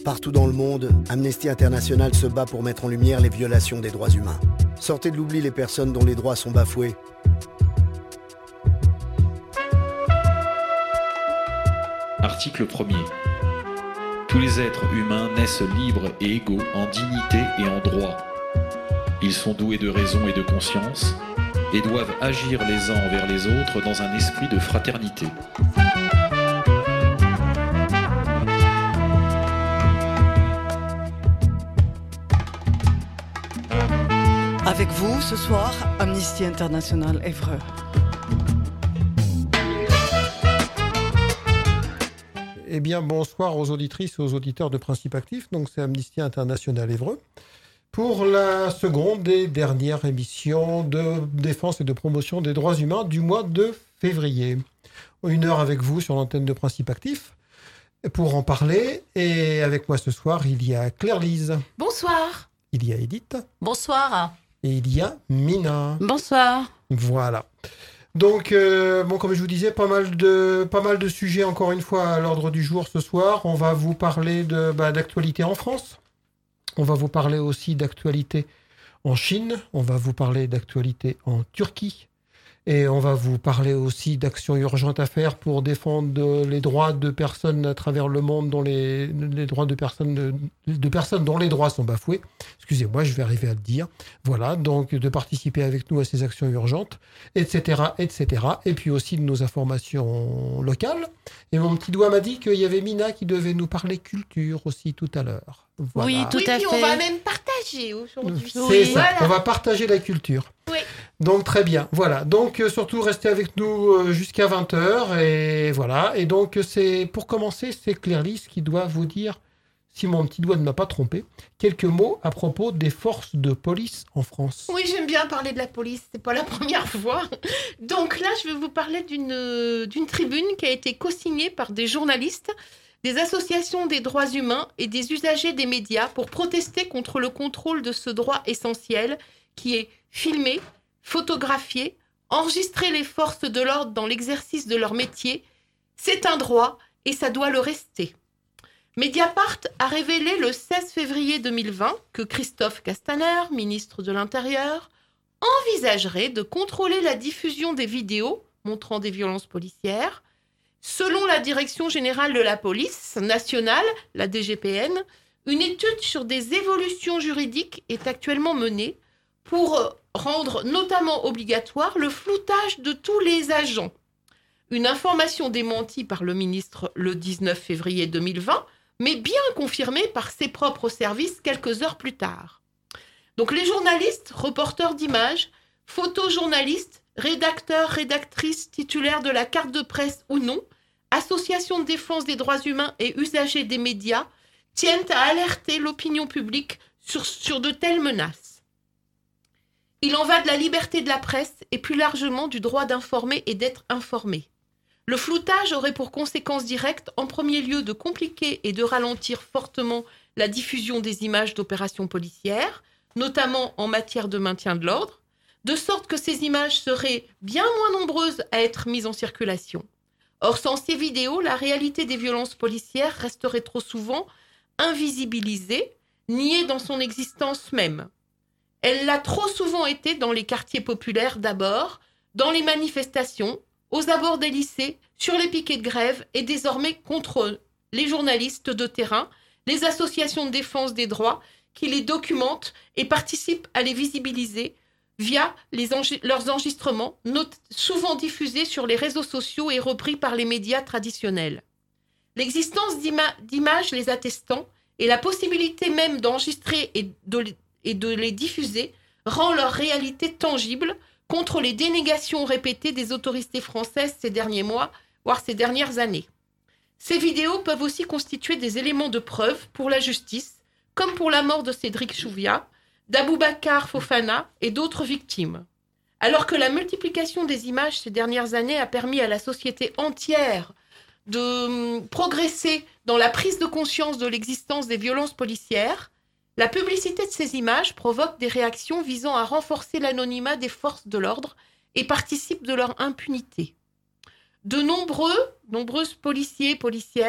Partout dans le monde, Amnesty International se bat pour mettre en lumière les violations des droits humains. Sortez de l'oubli les personnes dont les droits sont bafoués. Article 1er. Tous les êtres humains naissent libres et égaux en dignité et en droit. Ils sont doués de raison et de conscience et doivent agir les uns envers les autres dans un esprit de fraternité. Avec vous, ce soir, Amnesty International Évreux. Eh bien, bonsoir aux auditrices et aux auditeurs de Principe Actif. Donc, c'est Amnesty International Évreux pour la seconde et dernière émission de défense et de promotion des droits humains du mois de février. 1 heure avec vous sur l'antenne de Principe Actif pour en parler. Et avec moi ce soir, il y a Claire-Lise. Bonsoir. Il y a Edith. Bonsoir. Et il y a Mina. Bonsoir. Voilà. Donc, comme je vous disais, pas mal de sujets, encore une fois, à l'ordre du jour ce soir. On va vous parler d'actualité en France. On va vous parler aussi d'actualité en Chine. On va vous parler d'actualité en Turquie. Et on va vous parler aussi d'actions urgentes à faire pour défendre les droits de personnes à travers le monde, dont les droits de personnes dont les droits sont bafoués. Excusez-moi, je vais arriver à le dire. Voilà, donc de participer avec nous à ces actions urgentes, etc., etc. Et puis aussi de nos informations locales. Et mon petit doigt m'a dit qu'il y avait Mina qui devait nous parler culture aussi tout à l'heure. Voilà. Oui, tout à fait. On va même partager aujourd'hui. C'est ça, voilà. On va partager la culture. Oui. Donc très bien, voilà. Donc surtout restez avec nous jusqu'à 20h et voilà. Et donc pour commencer, c'est Claire-Lise qui doit vous dire, si mon petit doigt ne m'a pas trompé, quelques mots à propos des forces de police en France. Oui, j'aime bien parler de la police, c'est pas la première fois. Donc là, je vais vous parler d'une tribune qui a été co-signée par des journalistes, des associations des droits humains et des usagers des médias pour protester contre le contrôle de ce droit essentiel qui est filmé, photographier, enregistrer les forces de l'ordre dans l'exercice de leur métier, c'est un droit et ça doit le rester. Mediapart a révélé le 16 février 2020 que Christophe Castaner, ministre de l'Intérieur, envisagerait de contrôler la diffusion des vidéos montrant des violences policières. Selon la Direction générale de la police nationale, la DGPN, une étude sur des évolutions juridiques est actuellement menée pour rendre notamment obligatoire le floutage de tous les agents. Une information démentie par le ministre le 19 février 2020, mais bien confirmée par ses propres services quelques heures plus tard. Donc les journalistes, reporters d'images, photojournalistes, rédacteurs, rédactrices titulaires de la carte de presse ou non, associations de défense des droits humains et usagers des médias tiennent à alerter l'opinion publique sur de telles menaces. Il en va de la liberté de la presse et plus largement du droit d'informer et d'être informé. Le floutage aurait pour conséquence directe, en premier lieu, de compliquer et de ralentir fortement la diffusion des images d'opérations policières, notamment en matière de maintien de l'ordre, de sorte que ces images seraient bien moins nombreuses à être mises en circulation. Or, sans ces vidéos, la réalité des violences policières resterait trop souvent invisibilisée, niée dans son existence même. Elle l'a trop souvent été dans les quartiers populaires d'abord, dans les manifestations, aux abords des lycées, sur les piquets de grève et désormais contre les journalistes de terrain, les associations de défense des droits qui les documentent et participent à les visibiliser via leurs enregistrements, souvent diffusés sur les réseaux sociaux et repris par les médias traditionnels. L'existence d'images les attestant et la possibilité même d'enregistrer et de les diffuser rend leur réalité tangible contre les dénégations répétées des autorités françaises ces derniers mois, voire ces dernières années. Ces vidéos peuvent aussi constituer des éléments de preuve pour la justice, comme pour la mort de Cédric Chouviat, d'Aboubacar Fofana et d'autres victimes. Alors que la multiplication des images ces dernières années a permis à la société entière de progresser dans la prise de conscience de l'existence des violences policières, la publicité de ces images provoque des réactions visant à renforcer l'anonymat des forces de l'ordre et participe de leur impunité. De nombreuses policiers et policières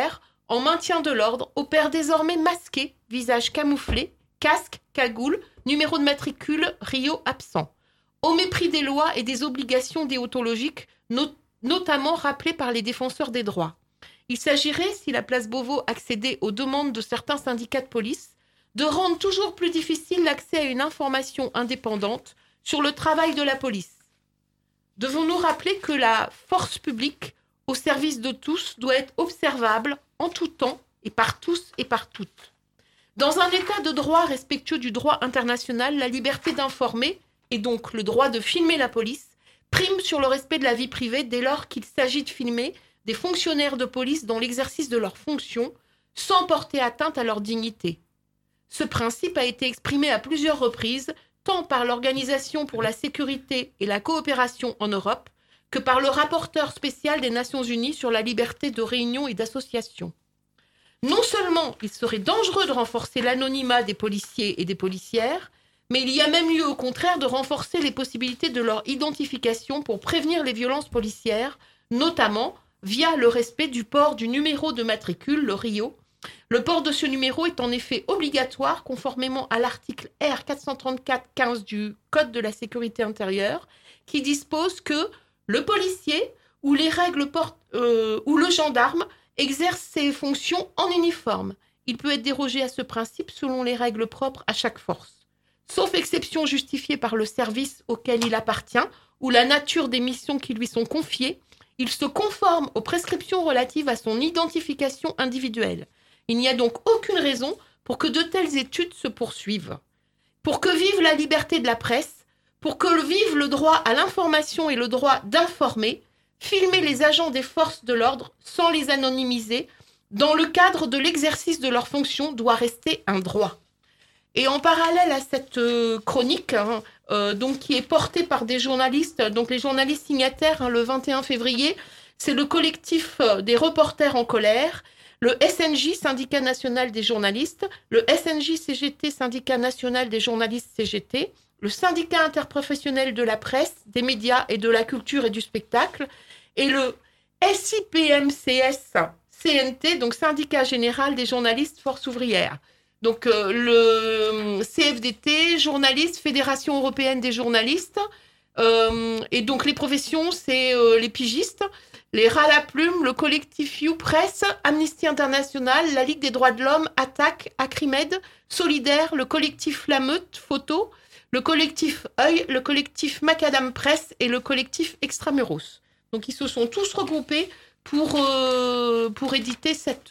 en maintien de l'ordre, opèrent désormais masqués, visage camouflé, casque, cagoule, numéro de matricule, Rio absent, au mépris des lois et des obligations déontologiques, notamment rappelées par les défenseurs des droits. Il s'agirait, si la place Beauvau accédait aux demandes de certains syndicats de police, de rendre toujours plus difficile l'accès à une information indépendante sur le travail de la police. Devons-nous rappeler que la force publique, au service de tous, doit être observable en tout temps et par tous et par toutes. Dans un état de droit respectueux du droit international, la liberté d'informer, et donc le droit de filmer la police, prime sur le respect de la vie privée dès lors qu'il s'agit de filmer des fonctionnaires de police dans l'exercice de leurs fonctions, sans porter atteinte à leur dignité. Ce principe a été exprimé à plusieurs reprises, tant par l'Organisation pour la sécurité et la coopération en Europe, que par le rapporteur spécial des Nations Unies sur la liberté de réunion et d'association. Non seulement il serait dangereux de renforcer l'anonymat des policiers et des policières, mais il y a même lieu au contraire de renforcer les possibilités de leur identification pour prévenir les violences policières, notamment via le respect du port du numéro de matricule, le RIO. Le port de ce numéro est en effet obligatoire conformément à l'article R 434-15 du Code de la sécurité intérieure, qui dispose que le policier ou ou le gendarme exerce ses fonctions en uniforme. Il peut être dérogé à ce principe selon les règles propres à chaque force. Sauf exception justifiée par le service auquel il appartient ou la nature des missions qui lui sont confiées, il se conforme aux prescriptions relatives à son identification individuelle. Il n'y a donc aucune raison pour que de telles études se poursuivent. Pour que vive la liberté de la presse, pour que vive le droit à l'information et le droit d'informer, filmer les agents des forces de l'ordre sans les anonymiser, dans le cadre de l'exercice de leurs fonctions, doit rester un droit. Et en parallèle à cette chronique, donc qui est portée par des journalistes, donc les journalistes signataires, le 21 février, c'est le collectif des reporters en colère, le SNJ, Syndicat national des journalistes, le SNJ-CGT, Syndicat national des journalistes CGT, le syndicat interprofessionnel de la presse, des médias et de la culture et du spectacle, et le SIPMCS-CNT, donc Syndicat général des journalistes Force ouvrière. Donc le CFDT, journalistes, Fédération européenne des journalistes, et donc les professions, c'est les pigistes, les Rats à la Plume, le collectif You Press, Amnesty International, la Ligue des droits de l'homme, Attaque, Acrimed, Solidaire, le collectif La Meute, Photo, le collectif Œil, le collectif Macadam Press et le collectif Extramuros. Donc ils se sont tous regroupés pour éditer cette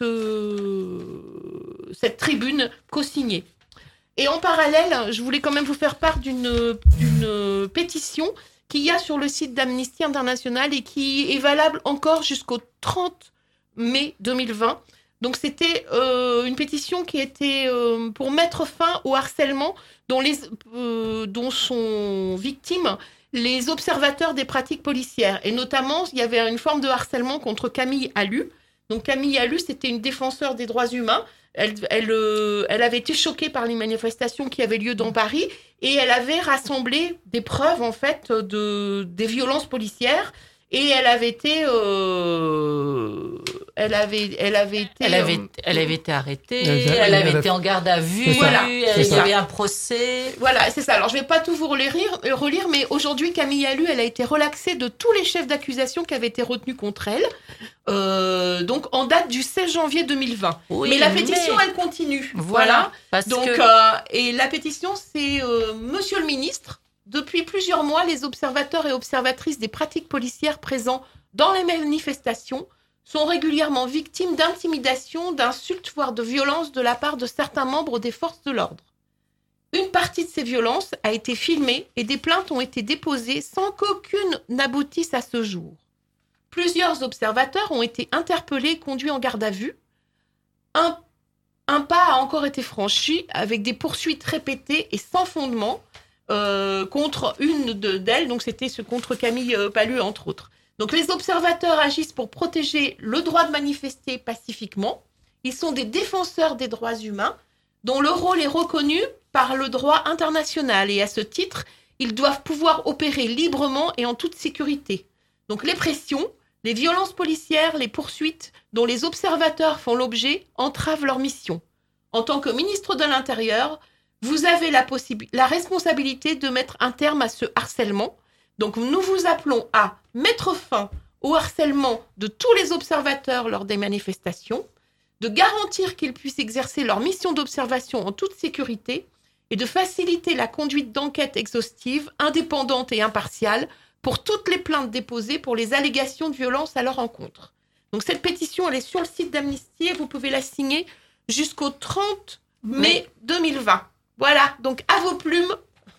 tribune co-signée. Et en parallèle, je voulais quand même vous faire part d'une pétition qu'il y a sur le site d'Amnesty International et qui est valable encore jusqu'au 30 mai 2020. Donc c'était une pétition qui était pour mettre fin au harcèlement dont sont victimes les observateurs des pratiques policières. Et notamment, il y avait une forme de harcèlement contre Camille Allu. Donc Camille Allu, c'était une défenseure des droits humains. Elle avait été choquée par les manifestations qui avaient lieu dans Paris et elle avait rassemblé des preuves en fait des violences policières et elle avait été arrêtée, elle avait été en garde à vue, voilà, il y avait un procès. Voilà, c'est ça. Alors je vais pas tout vous relire, mais aujourd'hui Camille Allu, elle a été relaxée de tous les chefs d'accusation qui avaient été retenus contre elle. Donc en date du 16 janvier 2020. Oui, mais la pétition, elle continue. Voilà. Et la pétition, c'est Monsieur le ministre. Depuis plusieurs mois, les observateurs et observatrices des pratiques policières présents dans les manifestations sont régulièrement victimes d'intimidation, d'insultes, voire de violences de la part de certains membres des forces de l'ordre. Une partie de ces violences a été filmée et des plaintes ont été déposées sans qu'aucune n'aboutisse à ce jour. Plusieurs observateurs ont été interpellés et conduits en garde à vue. Un pas a encore été franchi avec des poursuites répétées et sans fondement contre une d'elles, donc c'était contre Camille Allu entre autres. Donc les observateurs agissent pour protéger le droit de manifester pacifiquement. Ils sont des défenseurs des droits humains dont le rôle est reconnu par le droit international et à ce titre, ils doivent pouvoir opérer librement et en toute sécurité. Donc les pressions, Les violences policières, les poursuites dont les observateurs font l'objet entravent leur mission. En tant que ministre de l'Intérieur, vous avez la responsabilité de mettre un terme à ce harcèlement. Donc nous vous appelons à mettre fin au harcèlement de tous les observateurs lors des manifestations, de garantir qu'ils puissent exercer leur mission d'observation en toute sécurité et de faciliter la conduite d'enquêtes exhaustives, indépendantes et impartiales pour toutes les plaintes déposées pour les allégations de violence à leur encontre. Donc cette pétition, elle est sur le site d'Amnesty et vous pouvez la signer jusqu'au 30 mai 2020. Voilà, donc à vos plumes.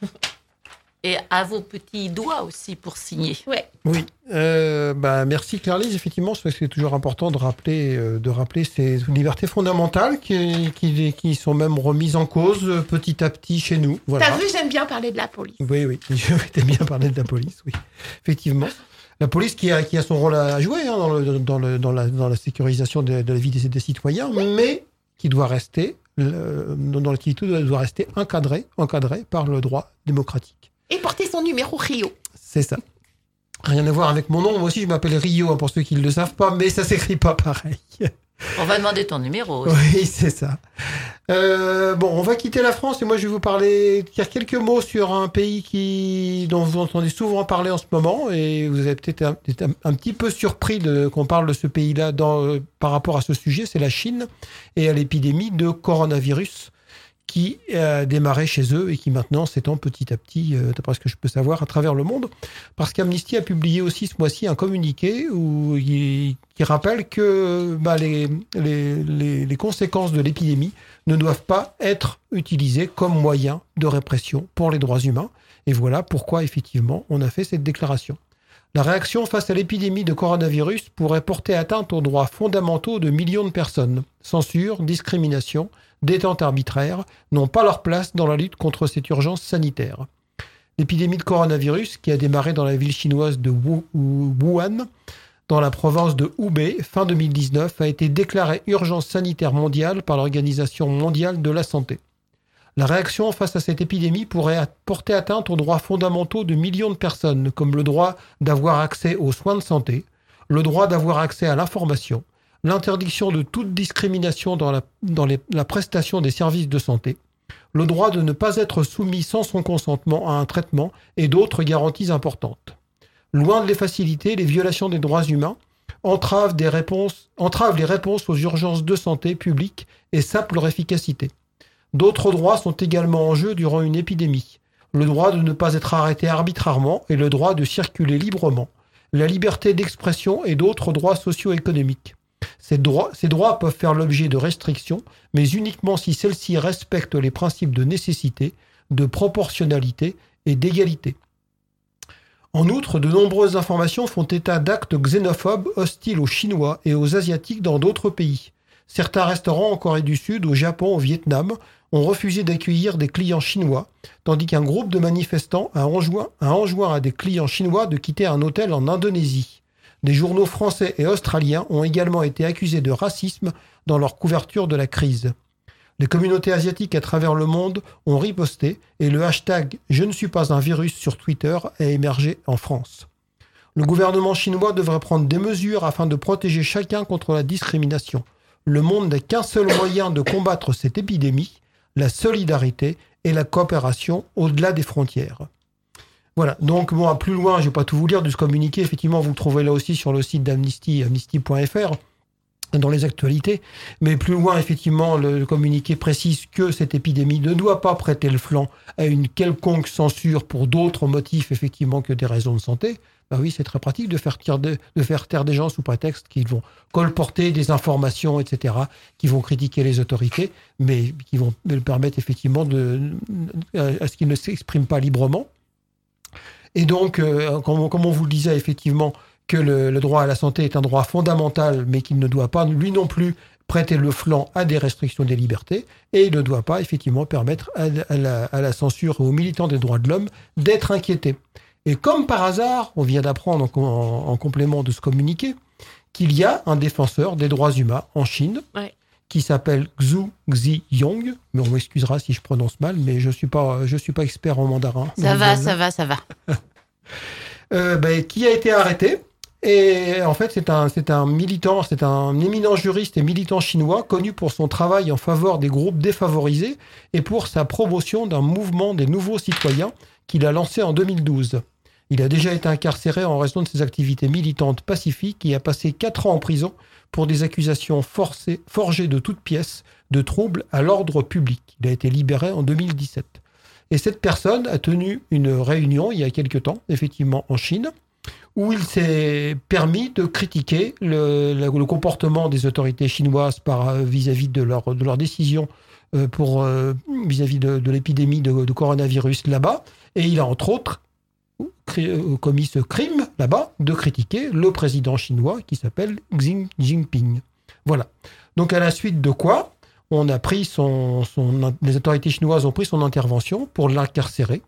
Et à vos petits doigts aussi pour signer. Ouais. Oui, merci Claire-Lise. Effectivement, c'est toujours important de rappeler ces libertés fondamentales qui sont même remises en cause petit à petit chez nous. Voilà. T'as vu, j'aime bien parler de la police. Oui, j'aime bien parler de la police, oui. Effectivement. La police qui a son rôle à jouer dans la sécurisation de la vie des citoyens, mais qui doit rester, dans l'activité doit rester encadrée par le droit démocratique. Et porter son numéro Rio. C'est ça. Rien à voir avec mon nom. Moi aussi, je m'appelle Rio, pour ceux qui ne le savent pas, mais ça s'écrit pas pareil. On va demander ton numéro aussi. Oui, c'est ça. On va quitter la France et moi, je vais vous dire quelques mots sur un pays dont vous entendez souvent parler en ce moment et vous avez peut-être été un petit peu surpris qu'on parle de ce pays-là par rapport à ce sujet. C'est la Chine et à l'épidémie de coronavirus qui a démarré chez eux et qui maintenant s'étend petit à petit, d'après ce que je peux savoir, à travers le monde. Parce qu'Amnesty a publié aussi ce mois-ci un communiqué qui rappelle que les conséquences de l'épidémie ne doivent pas être utilisées comme moyen de répression pour les droits humains. Et voilà pourquoi, effectivement, on a fait cette déclaration. La réaction face à l'épidémie de coronavirus pourrait porter atteinte aux droits fondamentaux de millions de personnes. Censure, discrimination, détente arbitraire n'ont pas leur place dans la lutte contre cette urgence sanitaire. L'épidémie de coronavirus, qui a démarré dans la ville chinoise de Wuhan, dans la province de Hubei, fin 2019, a été déclarée urgence sanitaire mondiale par l'Organisation mondiale de la santé. La réaction face à cette épidémie pourrait porter atteinte aux droits fondamentaux de millions de personnes, comme le droit d'avoir accès aux soins de santé, le droit d'avoir accès à l'information, l'interdiction de toute discrimination dans la prestation des services de santé, le droit de ne pas être soumis sans son consentement à un traitement et d'autres garanties importantes. Loin de les faciliter, les violations des droits humains entravent les réponses aux urgences de santé publique et sapent leur efficacité. D'autres droits sont également en jeu durant une épidémie. Le droit de ne pas être arrêté arbitrairement et le droit de circuler librement, la liberté d'expression et d'autres droits socio-économiques. Ces droits peuvent faire l'objet de restrictions, mais uniquement si celles-ci respectent les principes de nécessité, de proportionnalité et d'égalité. En outre, de nombreuses informations font état d'actes xénophobes hostiles aux Chinois et aux Asiatiques dans d'autres pays. Certains restaurants en Corée du Sud, au Japon, au Vietnam ont refusé d'accueillir des clients chinois, tandis qu'un groupe de manifestants a enjoint à des clients chinois de quitter un hôtel en Indonésie. Des journaux français et australiens ont également été accusés de racisme dans leur couverture de la crise. Les communautés asiatiques à travers le monde ont riposté et le hashtag « Je ne suis pas un virus » sur Twitter a émergé en France. Le gouvernement chinois devrait prendre des mesures afin de protéger chacun contre la discrimination. Le monde n'a qu'un seul moyen de combattre cette épidémie, la solidarité et la coopération au-delà des frontières. Voilà, donc plus loin, je ne vais pas tout vous lire de ce communiqué, effectivement vous le trouverez là aussi sur le site d'Amnesty, amnesty.fr, dans les actualités, mais plus loin, effectivement, le communiqué précise que cette épidémie ne doit pas prêter le flanc à une quelconque censure pour d'autres motifs, effectivement, que des raisons de santé. Ben oui, c'est très pratique de faire taire des gens sous prétexte qu'ils vont colporter des informations, etc., qui vont critiquer les autorités, mais qui vont leur permettre effectivement à ce qu'ils ne s'expriment pas librement. Et donc, comme on vous le disait, effectivement, que le droit à la santé est un droit fondamental, mais qu'il ne doit pas, lui non plus, prêter le flanc à des restrictions des libertés, et il ne doit pas, effectivement, permettre à la censure et aux militants des droits de l'homme d'être inquiétés. Et comme par hasard, on vient d'apprendre en complément de ce communiqué qu'il y a un défenseur des droits humains en Chine qui s'appelle Xu Ziyong. Mais on m'excusera si je prononce mal, mais je suis pas expert en mandarin. Ça va. Qui a été arrêté Et en fait, c'est un militant, c'est un éminent juriste et militant chinois connu pour son travail en faveur des groupes défavorisés et pour sa promotion d'un mouvement des nouveaux citoyens qu'il a lancé en 2012. Il a déjà été incarcéré en raison de ses activités militantes pacifiques et a passé 4 ans en prison pour des accusations forgées de toutes pièces de troubles à l'ordre public. Il a été libéré en 2017. Et cette personne a tenu une réunion il y a quelque temps, effectivement en Chine, où il s'est permis de critiquer le comportement des autorités chinoises vis-à-vis de leur décision vis-à-vis de l'épidémie de coronavirus là-bas. Et il a entre autres commis ce crime là-bas de critiquer le président chinois qui s'appelle Xi Jinping. Voilà. Donc à la suite de quoi, on a pris les autorités chinoises ont pris son intervention pour l'incarcérer.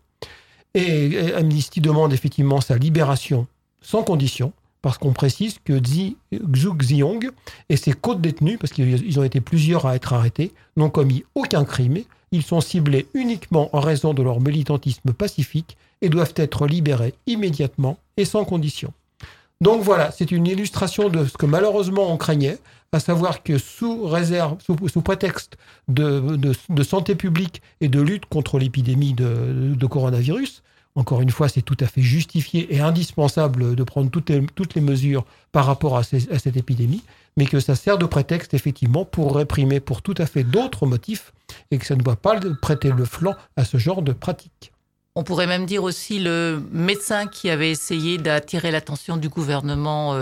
Et Amnesty demande effectivement sa libération sans condition, parce qu'on précise que Xu Xiong et ses co-détenus, parce qu'ils ont été plusieurs à être arrêtés, n'ont commis aucun crime. Ils sont ciblés uniquement en raison de leur militantisme pacifique et doivent être libérés immédiatement et sans condition. Donc voilà, c'est une illustration de ce que malheureusement on craignait, à savoir que sous prétexte de santé publique et de lutte contre l'épidémie de coronavirus, encore une fois, c'est tout à fait justifié et indispensable de prendre toutes les mesures par rapport à cette épidémie, mais que ça sert de prétexte effectivement pour réprimer pour tout à fait d'autres motifs et que ça ne doit pas prêter le flanc à ce genre de pratique. On pourrait même dire aussi le médecin qui avait essayé d'attirer l'attention du gouvernement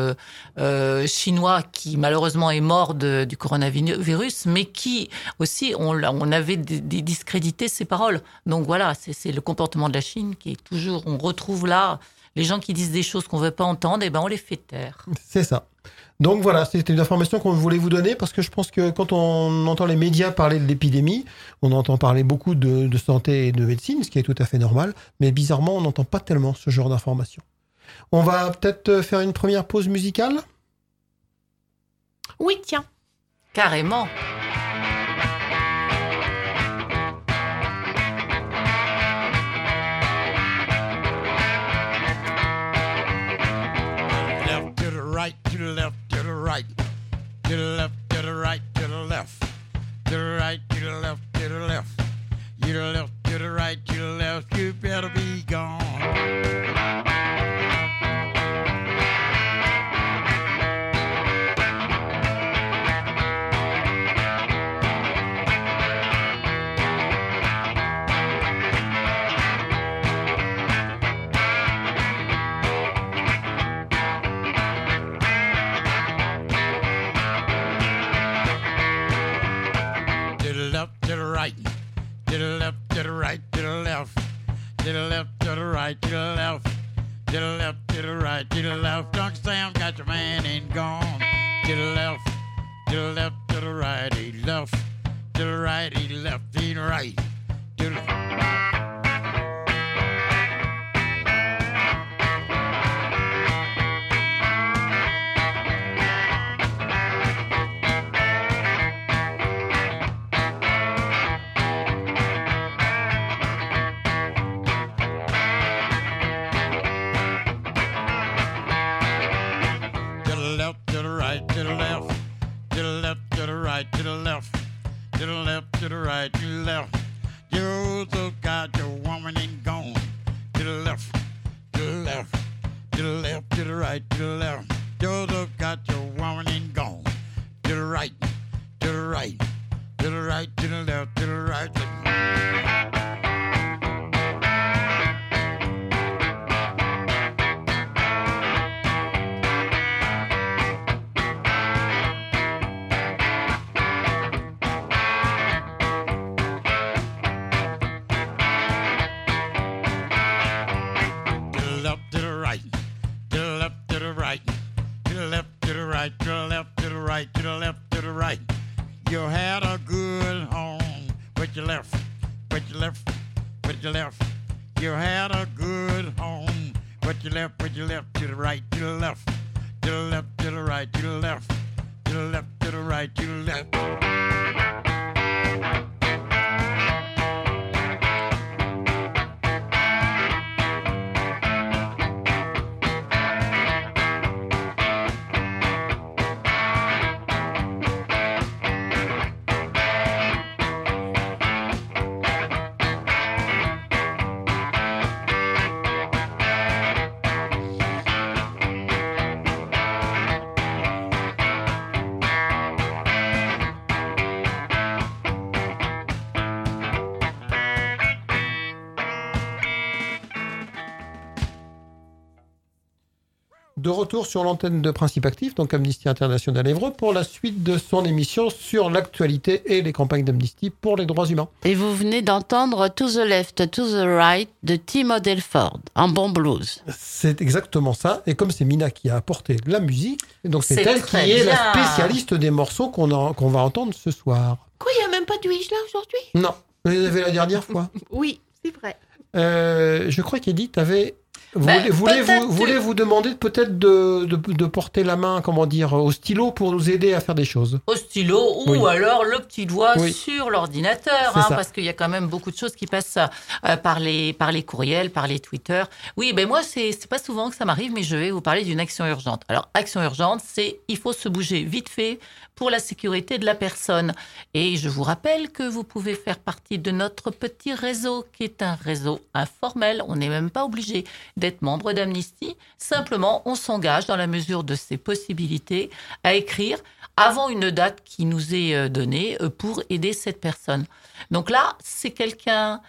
chinois, qui malheureusement est mort du coronavirus, mais qui aussi, on avait discrédité ses paroles. Donc voilà, c'est le comportement de la Chine qui est toujours, on retrouve là, les gens qui disent des choses qu'on ne veut pas entendre, et ben on les fait taire. C'est ça. Donc voilà, c'était une information qu'on voulait vous donner parce que je pense que quand on entend les médias parler de l'épidémie, on entend parler beaucoup de santé et de médecine, ce qui est tout à fait normal, mais bizarrement, on n'entend pas tellement ce genre d'informations. On va peut-être faire une première pause musicale ? Oui, tiens. Carrément. Right to the left, to the right, to the left, to the right, to the left, to the right, to the left, to the left, you to the left, to the right, to the left, you better be gone. Right, to the left, to the right, to the left, to the left, to the right, to the left, to the left, to the right, to the left. Uncle Sam got your man and gone. To the left, to the left, to the right, he left, to the right, he left, he right, to the to the left, to the left, to the right, to the left. You also got your woman and gone. To the left, to the left, to the left, to the right, to the left. You also got your woman and gone. To the right, to the right, to the right, to the left, to the right. To the left, to the right. You had a good home, but you left, but you left, but you left. You had a good home, but you left, but you left. To the right, to the left, to the left, to the right, to the left, to the left, to the right, to the left. De retour sur l'antenne de Principe Actif, donc Amnesty International Évreux, pour la suite de son émission sur l'actualité et les campagnes d'Amnesty pour les droits humains. Et vous venez d'entendre To the Left, To the Right de Tim Odelford, un bon blues. C'est exactement ça. Et comme c'est Mina qui a apporté la musique, donc c'est elle qui très est bien. la spécialiste des morceaux qu'on va entendre ce soir. Quoi, il n'y a même pas de Isla aujourd'hui? Non, vous l'avez la dernière fois. Oui, c'est vrai. Je crois qu'Edith avait... voulez vous demander peut-être de porter la main, comment dire, au stylo pour nous aider à faire des choses. Au stylo ou Oui. alors le petit doigt Oui. sur l'ordinateur, C'est ça. parce qu'il y a quand même beaucoup de choses qui passent par les courriels, par les Twitter. Oui, ben moi, c'est pas souvent que ça m'arrive, mais je vais vous parler d'une action urgente. Alors, action urgente, c'est il faut se bouger vite fait pour la sécurité de la personne. Et je vous rappelle que vous pouvez faire partie de notre petit réseau, qui est un réseau informel. On n'est même pas obligé d'être membre d'Amnesty. Simplement, on s'engage dans la mesure de ses possibilités à écrire avant une date qui nous est donnée pour aider cette personne. Donc là, c'est quelqu'un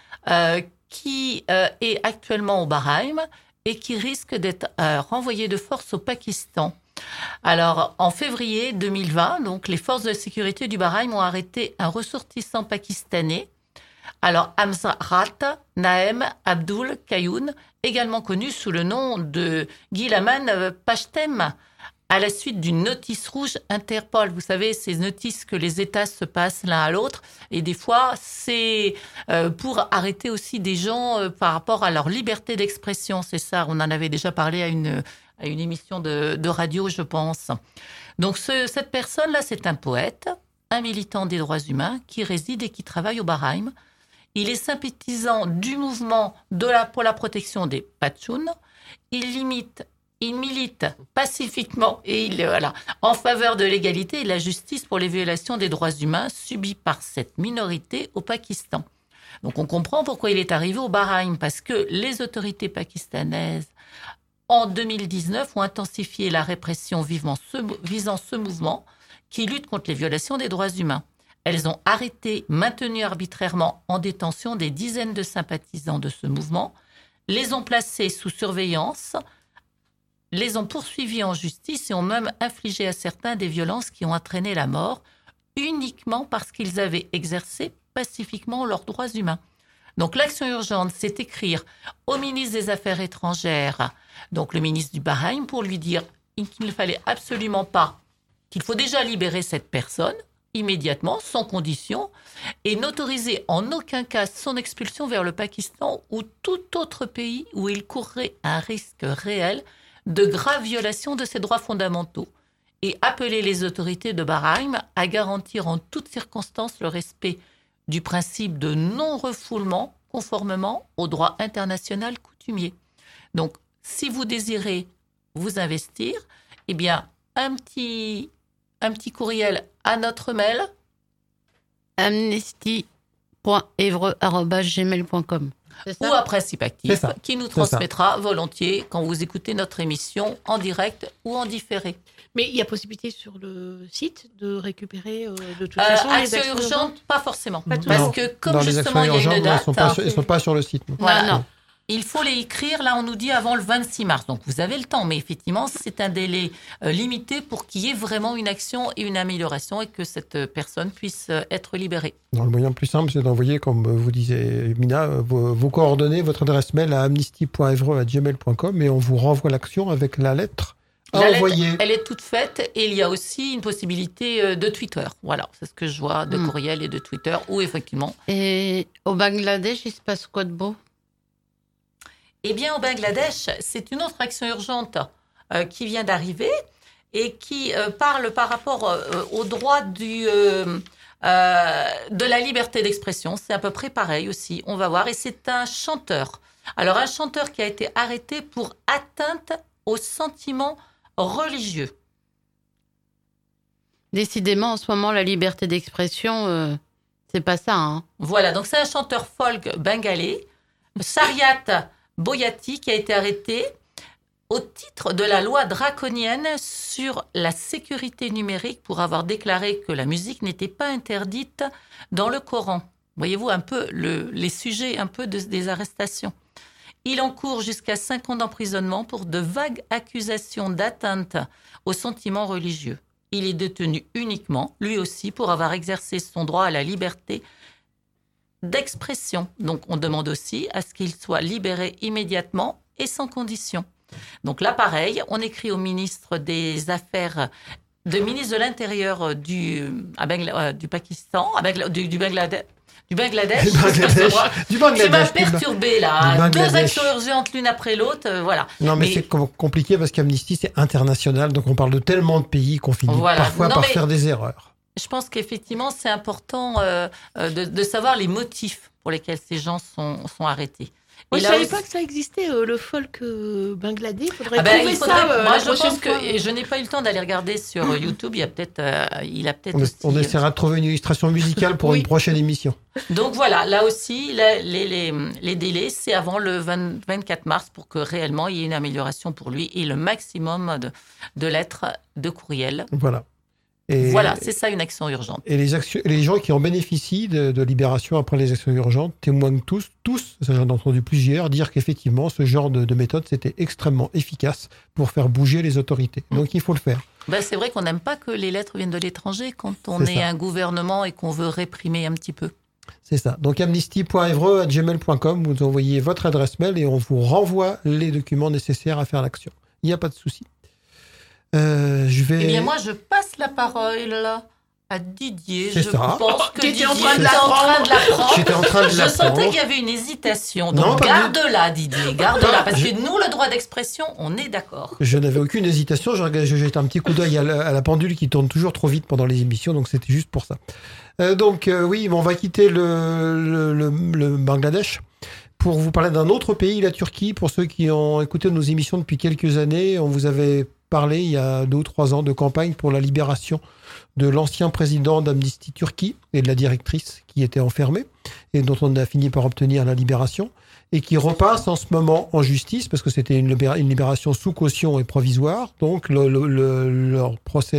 qui est actuellement au Bahreïn et qui risque d'être renvoyé de force au Pakistan. Alors, en février 2020, donc, les forces de sécurité du Bahreïn ont arrêté un ressortissant pakistanais. Alors, Amzarat Naem Abdul Kayoun, également connu sous le nom de Ghilaman Pashtem, à la suite d'une notice rouge Interpol. Vous savez, ces notices que les États se passent l'un à l'autre. Et des fois, c'est pour arrêter aussi des gens par rapport à leur liberté d'expression. C'est ça, on en avait déjà parlé à une émission de radio, je pense. Donc, cette personne-là, c'est un poète, un militant des droits humains qui réside et qui travaille au Bahreïn. Il est sympathisant du mouvement pour la protection des Pashtuns. Il milite pacifiquement en faveur de l'égalité et de la justice pour les violations des droits humains subies par cette minorité au Pakistan. Donc on comprend pourquoi il est arrivé au Bahreïn, parce que les autorités pakistanaises, en 2019, ont intensifié la répression visant ce mouvement qui lutte contre les violations des droits humains. Elles ont arrêté, maintenu arbitrairement en détention des dizaines de sympathisants de ce mouvement, les ont placés sous surveillance, les ont poursuivis en justice et ont même infligé à certains des violences qui ont entraîné la mort, uniquement parce qu'ils avaient exercé pacifiquement leurs droits humains. Donc l'action urgente, c'est écrire au ministre des Affaires étrangères, donc le ministre du Bahreïn, pour lui dire qu'il ne fallait absolument pas, qu'il faut déjà libérer cette personne immédiatement, sans condition, et n'autoriser en aucun cas son expulsion vers le Pakistan ou tout autre pays où il courrait un risque réel de graves violations de ses droits fondamentaux, et appeler les autorités de Bahreïn à garantir en toutes circonstances le respect du principe de non-refoulement conformément au droit international coutumier. Donc, si vous désirez vous investir, eh bien, un petit courriel à notre mail. amnesty.evreux@gmail.com. Ou à Principe Actif, qui nous transmettra ça. volontiers quand vous écoutez notre émission en direct ou en différé. Mais il y a possibilité sur le site de récupérer de toute façon les Action actions urgente, pas forcément. Pas tout. Parce Non. que comme Dans les justement il y a actions une urgentes, date, elles sont pas sur le site. Non. voilà, Non. il faut les écrire, là on nous dit avant le 26 mars. Donc vous avez le temps, mais effectivement c'est un délai limité pour qu'il y ait vraiment une action et une amélioration et que cette personne puisse être libérée. Le moyen le plus simple, c'est d'envoyer, comme vous disait Mina, vos coordonnées, votre adresse mail à amnesty.evreux@gmail.com et on vous renvoie l'action avec la lettre à La lettre, envoyer. elle est toute faite et il y a aussi une possibilité de Twitter. Voilà, c'est ce que je vois, de courriel et de Twitter, où effectivement... Et au Bangladesh, il se passe quoi de beau? Eh bien, au Bangladesh, c'est une autre action urgente qui vient d'arriver et qui parle par rapport au droit de la liberté d'expression. C'est à peu près pareil aussi, on va voir. Et c'est un chanteur. Alors, un chanteur qui a été arrêté pour atteinte aux sentiments religieux. Décidément, en ce moment, la liberté d'expression, c'est pas ça. Hein. Voilà, donc c'est un chanteur folk bengalais, Saryat Boyati, qui a été arrêté au titre de la loi draconienne sur la sécurité numérique pour avoir déclaré que la musique n'était pas interdite dans le Coran. Voyez-vous un peu les sujets un peu des arrestations. Il encourt jusqu'à 5 ans d'emprisonnement pour de vagues accusations d'atteinte aux sentiments religieux. Il est détenu uniquement, lui aussi, pour avoir exercé son droit à la liberté d'expression. Donc, on demande aussi à ce qu'il soit libéré immédiatement et sans condition. Donc là, pareil, on écrit au ministre des Affaires, ministre de l'Intérieur du Pakistan, du Bangladesh. Du Bangladesh. Tu m'as perturbé là. 2 actions urgentes l'une après l'autre, voilà. Non, mais c'est compliqué parce qu'Amnesty, c'est international, donc on parle de tellement de pays qu'on finit parfois par faire des erreurs. Je pense qu'effectivement, c'est important de savoir les motifs pour lesquels ces gens sont arrêtés. Moi, je ne savais pas que ça existait, le folk bangladais. Il faudrait trouver ça. Moi, je pense que je n'ai pas eu le temps d'aller regarder sur YouTube. Il a peut-être on essaiera de trouver une illustration musicale pour une prochaine émission. Donc voilà, là aussi, les délais, c'est avant le 24 mars pour que réellement il y ait une amélioration pour lui et le maximum de lettres de courriel. Voilà. Voilà, c'est ça une action urgente. Et les gens qui en bénéficient de libération après les actions urgentes témoignent tous, ça j'en ai entendu plusieurs, dire qu'effectivement ce genre de méthode c'était extrêmement efficace pour faire bouger les autorités. Donc il faut le faire. C'est vrai qu'on n'aime pas que les lettres viennent de l'étranger quand on est un gouvernement et qu'on veut réprimer un petit peu. C'est ça. Donc amnesty.evreux@gmail.com, vous envoyez votre adresse mail et on vous renvoie les documents nécessaires à faire l'action. Il n'y a pas de souci. Eh bien, moi, je passe la parole à Didier. C'est ça. Pense que Didier était en train de l'apprendre. J'étais en train de l'apprendre. Je sentais qu'il y avait une hésitation. Donc, garde-la, Didier. Garde-la. Parce que nous, le droit d'expression, on est d'accord. Je n'avais aucune hésitation. J'ai jeté un petit coup d'œil à la pendule qui tourne toujours trop vite pendant les émissions. Donc, c'était juste pour ça. Oui, on va quitter le Bangladesh pour vous parler d'un autre pays, la Turquie. Pour ceux qui ont écouté nos émissions depuis quelques années, on vous avait parlé il y a 2 ou 3 ans de campagne pour la libération de l'ancien président d'Amnesty Turquie et de la directrice qui était enfermée et dont on a fini par obtenir la libération et qui repasse en ce moment en justice parce que c'était une libération sous caution et provisoire. Donc leur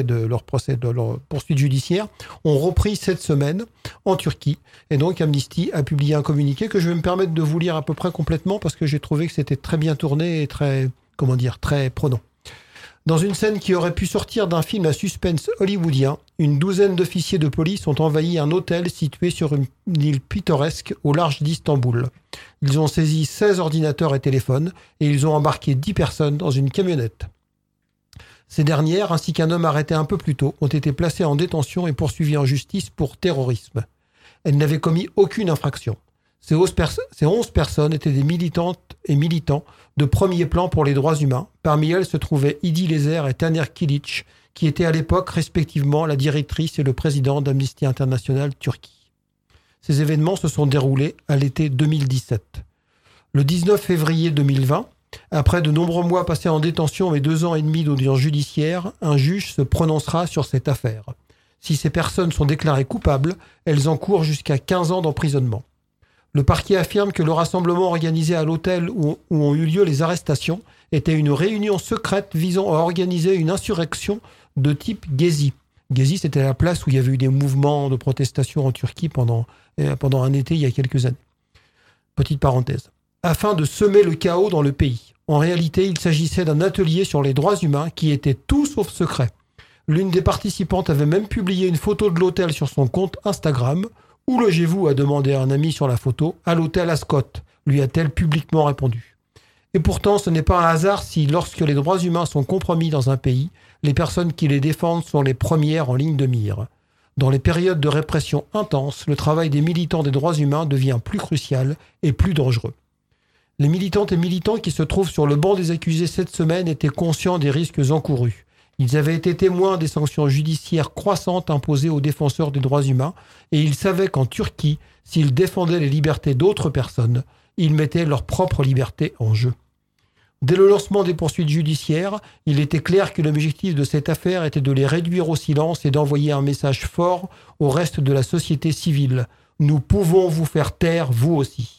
poursuite judiciaire ont repris cette semaine en Turquie et donc Amnesty a publié un communiqué que je vais me permettre de vous lire à peu près complètement parce que j'ai trouvé que c'était très bien tourné et très prenant. Dans une scène qui aurait pu sortir d'un film à suspense hollywoodien, une douzaine d'officiers de police ont envahi un hôtel situé sur une île pittoresque au large d'Istanbul. Ils ont saisi 16 ordinateurs et téléphones et ils ont embarqué 10 personnes dans une camionnette. Ces dernières, ainsi qu'un homme arrêté un peu plus tôt, ont été placées en détention et poursuivies en justice pour terrorisme. Elles n'avaient commis aucune infraction. Ces 11 personnes étaient des militantes et militants de premier plan pour les droits humains. Parmi elles se trouvaient Idi Lezer et Taner Kilic, qui étaient à l'époque respectivement la directrice et le président d'Amnesty International Turquie. Ces événements se sont déroulés à l'été 2017. Le 19 février 2020, après de nombreux mois passés en détention et 2 ans et demi d'audience judiciaire, un juge se prononcera sur cette affaire. Si ces personnes sont déclarées coupables, elles encourent jusqu'à 15 ans d'emprisonnement. Le parquet affirme que le rassemblement organisé à l'hôtel où ont eu lieu les arrestations était une réunion secrète visant à organiser une insurrection de type Gezi. Gezi, c'était la place où il y avait eu des mouvements de protestation en Turquie pendant un été il y a quelques années. Petite parenthèse. Afin de semer le chaos dans le pays. En réalité, il s'agissait d'un atelier sur les droits humains qui était tout sauf secret. L'une des participantes avait même publié une photo de l'hôtel sur son compte Instagram. « Où logez-vous » a demandé un ami sur la photo. « À l'hôtel Ascot », lui a-t-elle publiquement répondu. Et pourtant, ce n'est pas un hasard si, lorsque les droits humains sont compromis dans un pays, les personnes qui les défendent sont les premières en ligne de mire. Dans les périodes de répression intense, le travail des militants des droits humains devient plus crucial et plus dangereux. Les militantes et militants qui se trouvent sur le banc des accusés cette semaine étaient conscients des risques encourus. Ils avaient été témoins des sanctions judiciaires croissantes imposées aux défenseurs des droits humains et ils savaient qu'en Turquie, s'ils défendaient les libertés d'autres personnes, ils mettaient leur propre liberté en jeu. Dès le lancement des poursuites judiciaires, il était clair que l'objectif de cette affaire était de les réduire au silence et d'envoyer un message fort au reste de la société civile. Nous pouvons vous faire taire, vous aussi.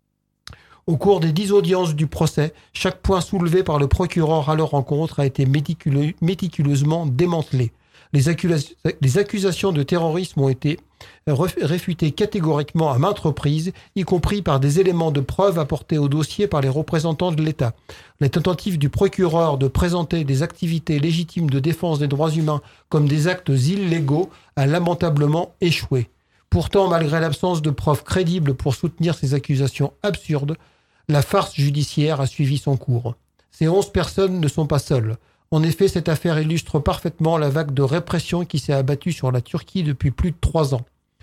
Au cours des 10 audiences du procès, chaque point soulevé par le procureur à leur rencontre a été méticuleusement démantelé. Les accusations de terrorisme ont été réfutée catégoriquement à maintes reprises, y compris par des éléments de preuve apportés au dossier par les représentants de l'État. Les tentatives du procureur de présenter des activités légitimes de défense des droits humains comme des actes illégaux a lamentablement échoué. Pourtant, malgré l'absence de preuves crédibles pour soutenir ces accusations absurdes, la farce judiciaire a suivi son cours. Ces 11 personnes ne sont pas seules. En effet, cette affaire illustre parfaitement la vague de répression qui s'est abattue sur la Turquie depuis plus de 3 ans.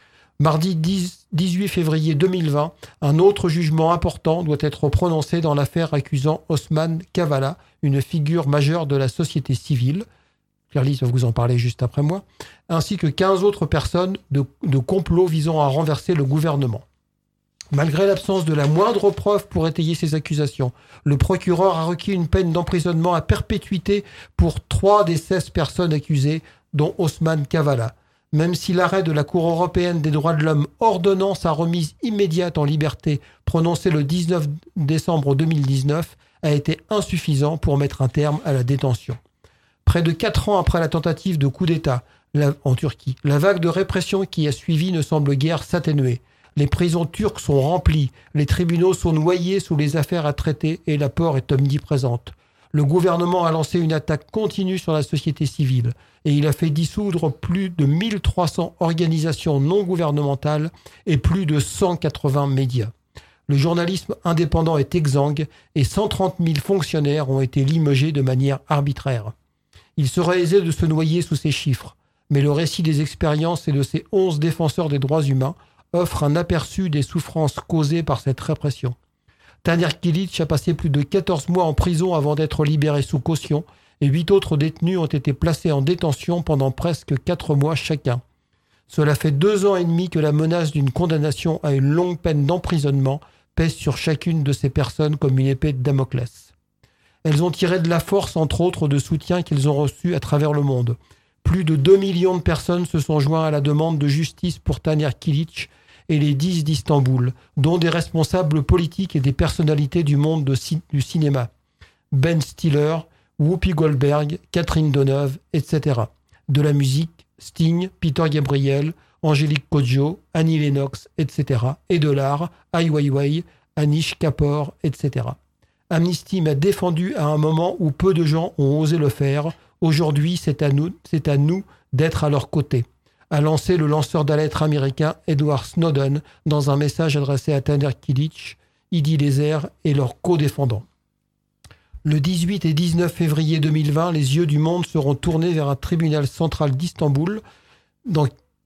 Mardi 18 février 2020, un autre jugement important doit être prononcé dans l'affaire accusant Osman Kavala, une figure majeure de la société civile, Claire-Lise va vous en parler juste après moi, ainsi que 15 autres personnes de complot visant à renverser le gouvernement. Malgré l'absence de la moindre preuve pour étayer ces accusations, le procureur a requis une peine d'emprisonnement à perpétuité pour 3 des 16 personnes accusées, dont Osman Kavala. Même si l'arrêt de la Cour européenne des droits de l'homme ordonnant sa remise immédiate en liberté, prononcé le 19 décembre 2019, a été insuffisant pour mettre un terme à la détention. Près de 4 ans après la tentative de coup d'État en Turquie, la vague de répression qui a suivi ne semble guère s'atténuer. Les prisons turques sont remplies, les tribunaux sont noyés sous les affaires à traiter et la peur est omniprésente. Le gouvernement a lancé une attaque continue sur la société civile et il a fait dissoudre plus de 1300 organisations non gouvernementales et plus de 180 médias. Le journalisme indépendant est exsangue et 130 000 fonctionnaires ont été limogés de manière arbitraire. Il serait aisé de se noyer sous ces chiffres, mais le récit des expériences et de ces 11 défenseurs des droits humains offre un aperçu des souffrances causées par cette répression. Taner Kilic a passé plus de 14 mois en prison avant d'être libéré sous caution et 8 autres détenus ont été placés en détention pendant presque 4 mois chacun. Cela fait 2 ans et demi que la menace d'une condamnation à une longue peine d'emprisonnement pèse sur chacune de ces personnes comme une épée de Damoclès. Elles ont tiré de la force, entre autres, de soutien qu'ils ont reçu à travers le monde. Plus de 2 millions de personnes se sont joints à la demande de justice pour Taner Kilic et les 10 d'Istanbul, dont des responsables politiques et des personnalités du monde du cinéma. Ben Stiller, Whoopi Goldberg, Catherine Deneuve, etc. De la musique, Sting, Peter Gabriel, Angélique Kidjo, Annie Lennox, etc. Et de l'art, Ai Weiwei, Anish Kapoor, etc. Amnesty m'a défendu à un moment où peu de gens ont osé le faire. Aujourd'hui, c'est à nous d'être à leur côté, a lancé le lanceur d'alerte américain Edward Snowden dans un message adressé à Taner Kilic, Idi Lézer et leurs co-défendants. Le 18 et 19 février 2020, les yeux du monde seront tournés vers un tribunal central d'Istanbul dans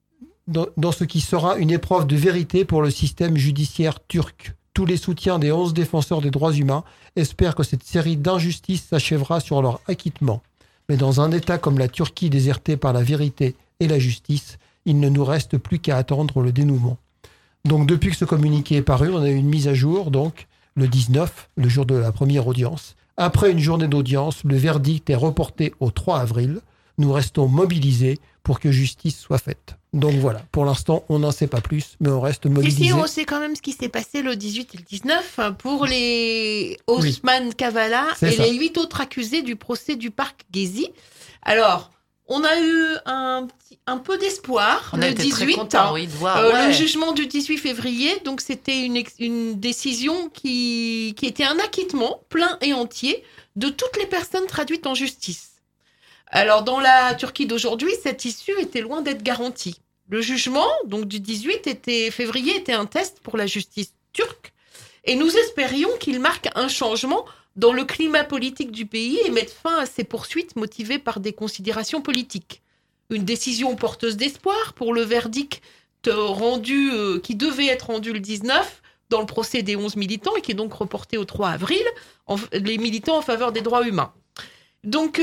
ce qui sera une épreuve de vérité pour le système judiciaire turc. Tous les soutiens des 11 défenseurs des droits humains espèrent que cette série d'injustices s'achèvera sur leur acquittement. Mais dans un État comme la Turquie déserté par la vérité et la justice, il ne nous reste plus qu'à attendre le dénouement. Donc depuis que ce communiqué est paru, on a eu une mise à jour, donc le 19, le jour de la première audience. Après une journée d'audience, le verdict est reporté au 3 avril. Nous restons mobilisés pour que justice soit faite. Donc voilà, pour l'instant, on n'en sait pas plus, mais on reste mobilisés. Si, on sait quand même ce qui s'est passé le 18 et le 19 pour les Osman Kavala et ça. Les 8 autres accusés du procès du parc Gezi. Alors, on a eu un peu d'espoir on le a été 18, très contents, oui, de voir, ouais. Le jugement du 18 février. Donc c'était une décision qui était un acquittement plein et entier de toutes les personnes traduites en justice. Alors dans la Turquie d'aujourd'hui, cette issue était loin d'être garantie. Le jugement donc du 18 février était un test pour la justice turque et nous espérions qu'il marque un changement dans le climat politique du pays et mettre fin à ces poursuites motivées par des considérations politiques. Une décision porteuse d'espoir pour le verdict rendu, qui devait être rendu le 19 dans le procès des 11 militants et qui est donc reporté au 3 avril, les militants en faveur des droits humains. Donc,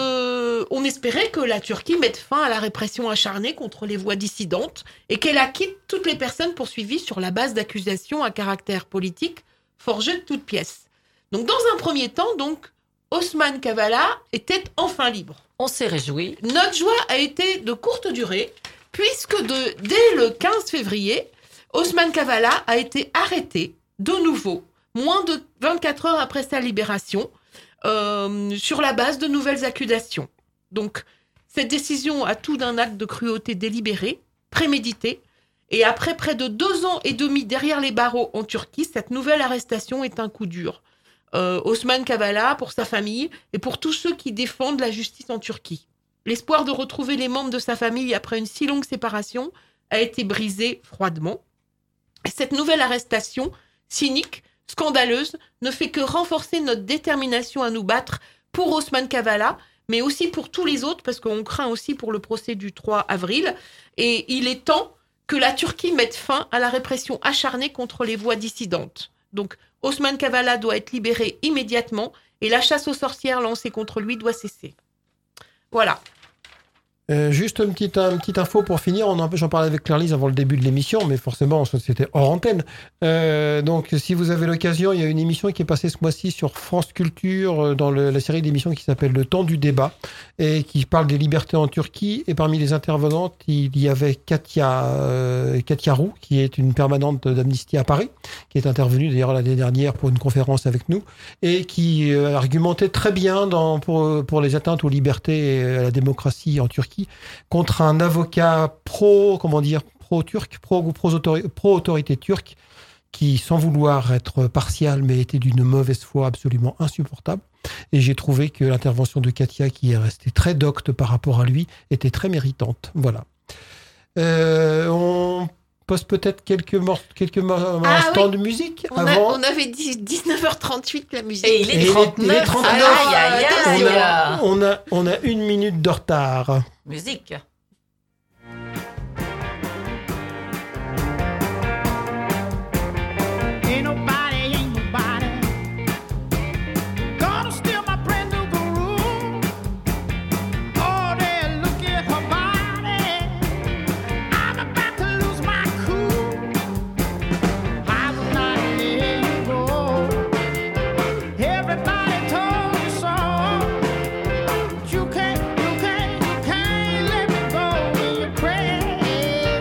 on espérait que la Turquie mette fin à la répression acharnée contre les voix dissidentes et qu'elle acquitte toutes les personnes poursuivies sur la base d'accusations à caractère politique forgées de toutes pièces. Donc, dans un premier temps, Osman Kavala était enfin libre. On s'est réjouis. Notre joie a été de courte durée, puisque dès le 15 février, Osman Kavala a été arrêté de nouveau, moins de 24 heures après sa libération, sur la base de nouvelles accusations. Donc, cette décision a tout d'un acte de cruauté délibéré, prémédité, Et après près de 2 ans et demi derrière les barreaux en Turquie, cette nouvelle arrestation est un coup dur. Osman Kavala, pour sa famille et pour tous ceux qui défendent la justice en Turquie. L'espoir de retrouver les membres de sa famille après une si longue séparation a été brisé froidement. Et cette nouvelle arrestation, cynique, scandaleuse, ne fait que renforcer notre détermination à nous battre pour Osman Kavala, mais aussi pour tous les autres, parce qu'on craint aussi pour le procès du 3 avril. Et il est temps que la Turquie mette fin à la répression acharnée contre les voix dissidentes. Donc, Osman Kavala doit être libéré immédiatement et la chasse aux sorcières lancée contre lui doit cesser. Voilà. Juste une petite info pour finir. J'en parlais avec Claire-Lise avant le début de l'émission, mais forcément, c'était hors antenne. Donc, si vous avez l'occasion, il y a une émission qui est passée ce mois-ci sur France Culture, dans la série d'émissions qui s'appelle Le Temps du débat, et qui parle des libertés en Turquie. Et parmi les intervenantes, il y avait Katia Roux, qui est une permanente d'Amnesty à Paris, qui est intervenue d'ailleurs l'année dernière pour une conférence avec nous, et qui argumentait très bien pour les atteintes aux libertés et à la démocratie en Turquie, contre un avocat pro-turc, pro-autorité turque, qui, sans vouloir être partial, mais était d'une mauvaise foi absolument insupportable. Et j'ai trouvé que l'intervention de Katia, qui est restée très docte par rapport à lui, était très méritante. Voilà. On pose peut-être quelques instants de musique avant. On avait dit 19h38 la musique. Et il est 39. On a 1 minute de retard. Musique. Ain't nobody gonna steal my brand new groove. Oh, they look at her body. I'm about to lose my cool. I will not let you go. Everybody told me so. You can't let me go when you're crazy.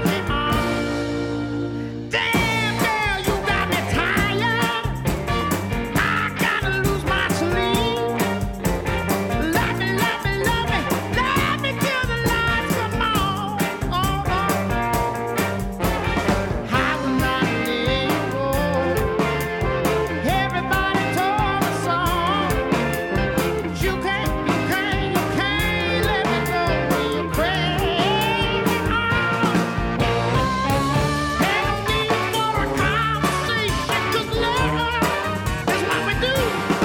Damn, girl, you got me tired. I gotta lose my sleep. Love me till the lights come on. I will not let you go. Everybody told me so. You can't let me go when you're crazy. Ain't no need for a conversation, 'cause love is what we do.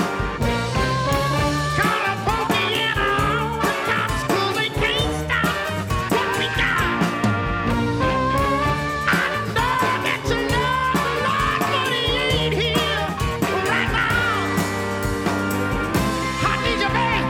Call a pokey and all the cops, 'cause they can't stop what we got. I know that you love the Lord, but he ain't here right now. I need you, man.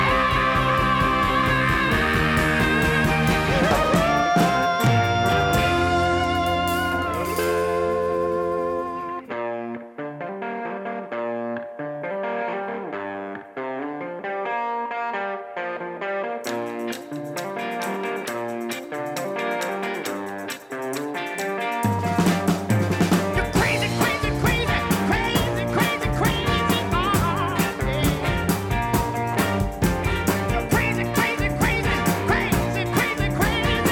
You're crazy, crazy, crazy, crazy, crazy, crazy, You're crazy, crazy, crazy, crazy, crazy, crazy,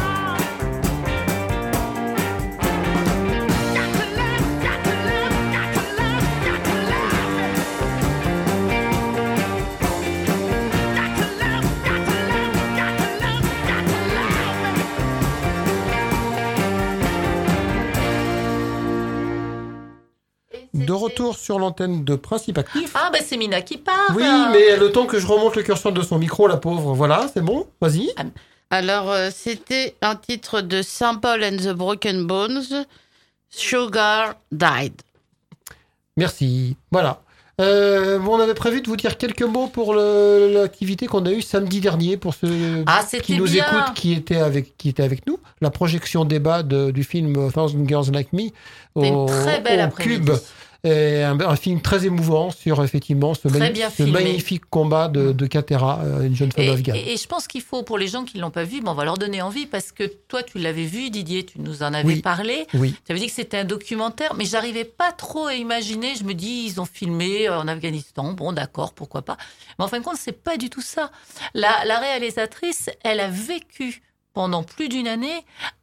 Got to love, got to love, got to love, got to love. Got to love, got to love, got to love, got to love. De retour sur l'antenne de Principe Actif. Ah, ben c'est Mina qui parle. Oui, mais le temps que je remonte le curseur de son micro, la pauvre, voilà, c'est bon, vas-y. Alors, c'était un titre de Saint Paul and the Broken Bones, Sugar Died. Merci, voilà. On avait prévu de vous dire quelques mots pour l'activité qu'on a eue samedi dernier, pour ceux qui nous écoutent, qui étaient avec nous. La projection débat du film Thousand Girls Like Me une très belle au après-midi. Cube. Et un film très émouvant sur effectivement ce magnifique combat de Katera, une jeune femme afghane. Et je pense qu'il faut, pour les gens qui ne l'ont pas vu, on va leur donner envie, parce que toi, tu l'avais vu, Didier, tu nous en avais parlé. Oui. Tu avais dit que c'était un documentaire, mais j'arrivais pas trop à imaginer. Je me dis, ils ont filmé en Afghanistan, bon d'accord, pourquoi pas. Mais en fin de compte, c'est pas du tout ça. La réalisatrice, elle a vécu pendant plus d'1 année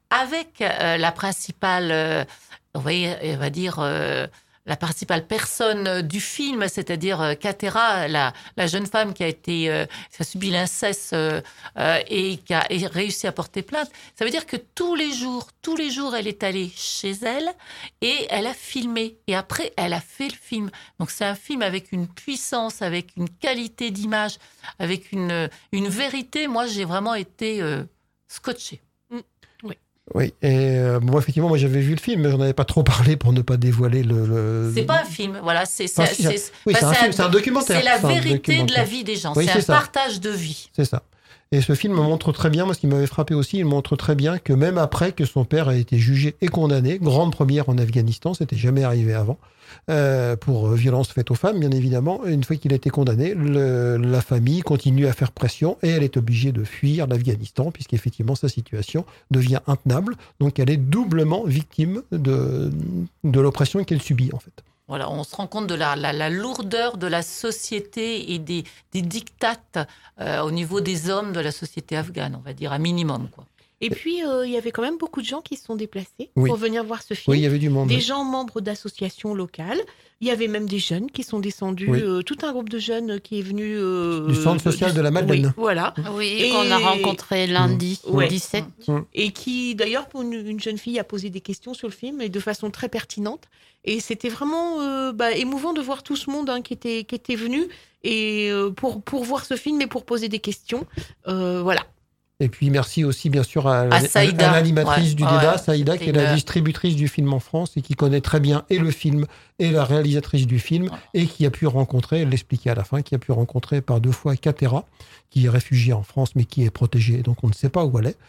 avec la principale, on va dire, la principale personne du film, c'est-à-dire Katera, la jeune femme qui qui a subi l'inceste et qui a réussi à porter plainte. Ça veut dire que tous les jours, elle est allée chez elle et elle a filmé. Et après, elle a fait le film. Donc c'est un film avec une puissance, avec une qualité d'image, avec une vérité. Moi, j'ai vraiment été scotchée. Oui, et moi, effectivement, j'avais vu le film, mais j'en avais pas trop parlé pour ne pas dévoiler C'est pas un film, voilà. C'est un documentaire. C'est la C'est un vérité de la documentaire. vie des gens. Oui, c'est c'est un ça. partage de vie. C'est ça. Et ce film montre très bien, moi, ce qui m'avait frappé aussi, il montre très bien que même après que son père a été jugé et condamné, grande première en Afghanistan, c'était jamais arrivé avant, pour violence faite aux femmes, bien évidemment, une fois qu'il a été condamné, la famille continue à faire pression et elle est obligée de fuir l'Afghanistan, puisqu'effectivement sa situation devient intenable. Donc elle est doublement victime de l'oppression qu'elle subit, en fait. Voilà, on se rend compte de la lourdeur de la société et des dictates au niveau des hommes de la société afghane, on va dire, un minimum, quoi. Et puis, il y avait quand même beaucoup de gens qui se sont déplacés Oui. pour venir voir ce film. Oui, il y avait du monde. Des oui. gens membres d'associations locales. Il y avait même des jeunes qui sont descendus, Oui. Tout un groupe de jeunes qui est venu... Du centre social de la Madeleine. Oui, voilà. Oui, Et- qu'on a rencontré lundi Ouais. 17. Et qui, d'ailleurs, pour une jeune fille, a posé des questions sur le film et de façon très pertinente. Et c'était vraiment émouvant de voir tout ce monde qui était venu et pour voir ce film et pour poser des questions. Voilà. Et puis merci aussi bien sûr à Saïda. l'animatrice Ouais, du débat, ouais, Saïda, qui est c'était la une- distributrice du film en France et qui connaît très bien et le film et la réalisatrice du film et qui a pu rencontrer, elle l'expliquait à la fin, qui a pu rencontrer par 2 fois Katera, qui est réfugiée en France mais qui est protégée, donc on ne sait pas où elle est,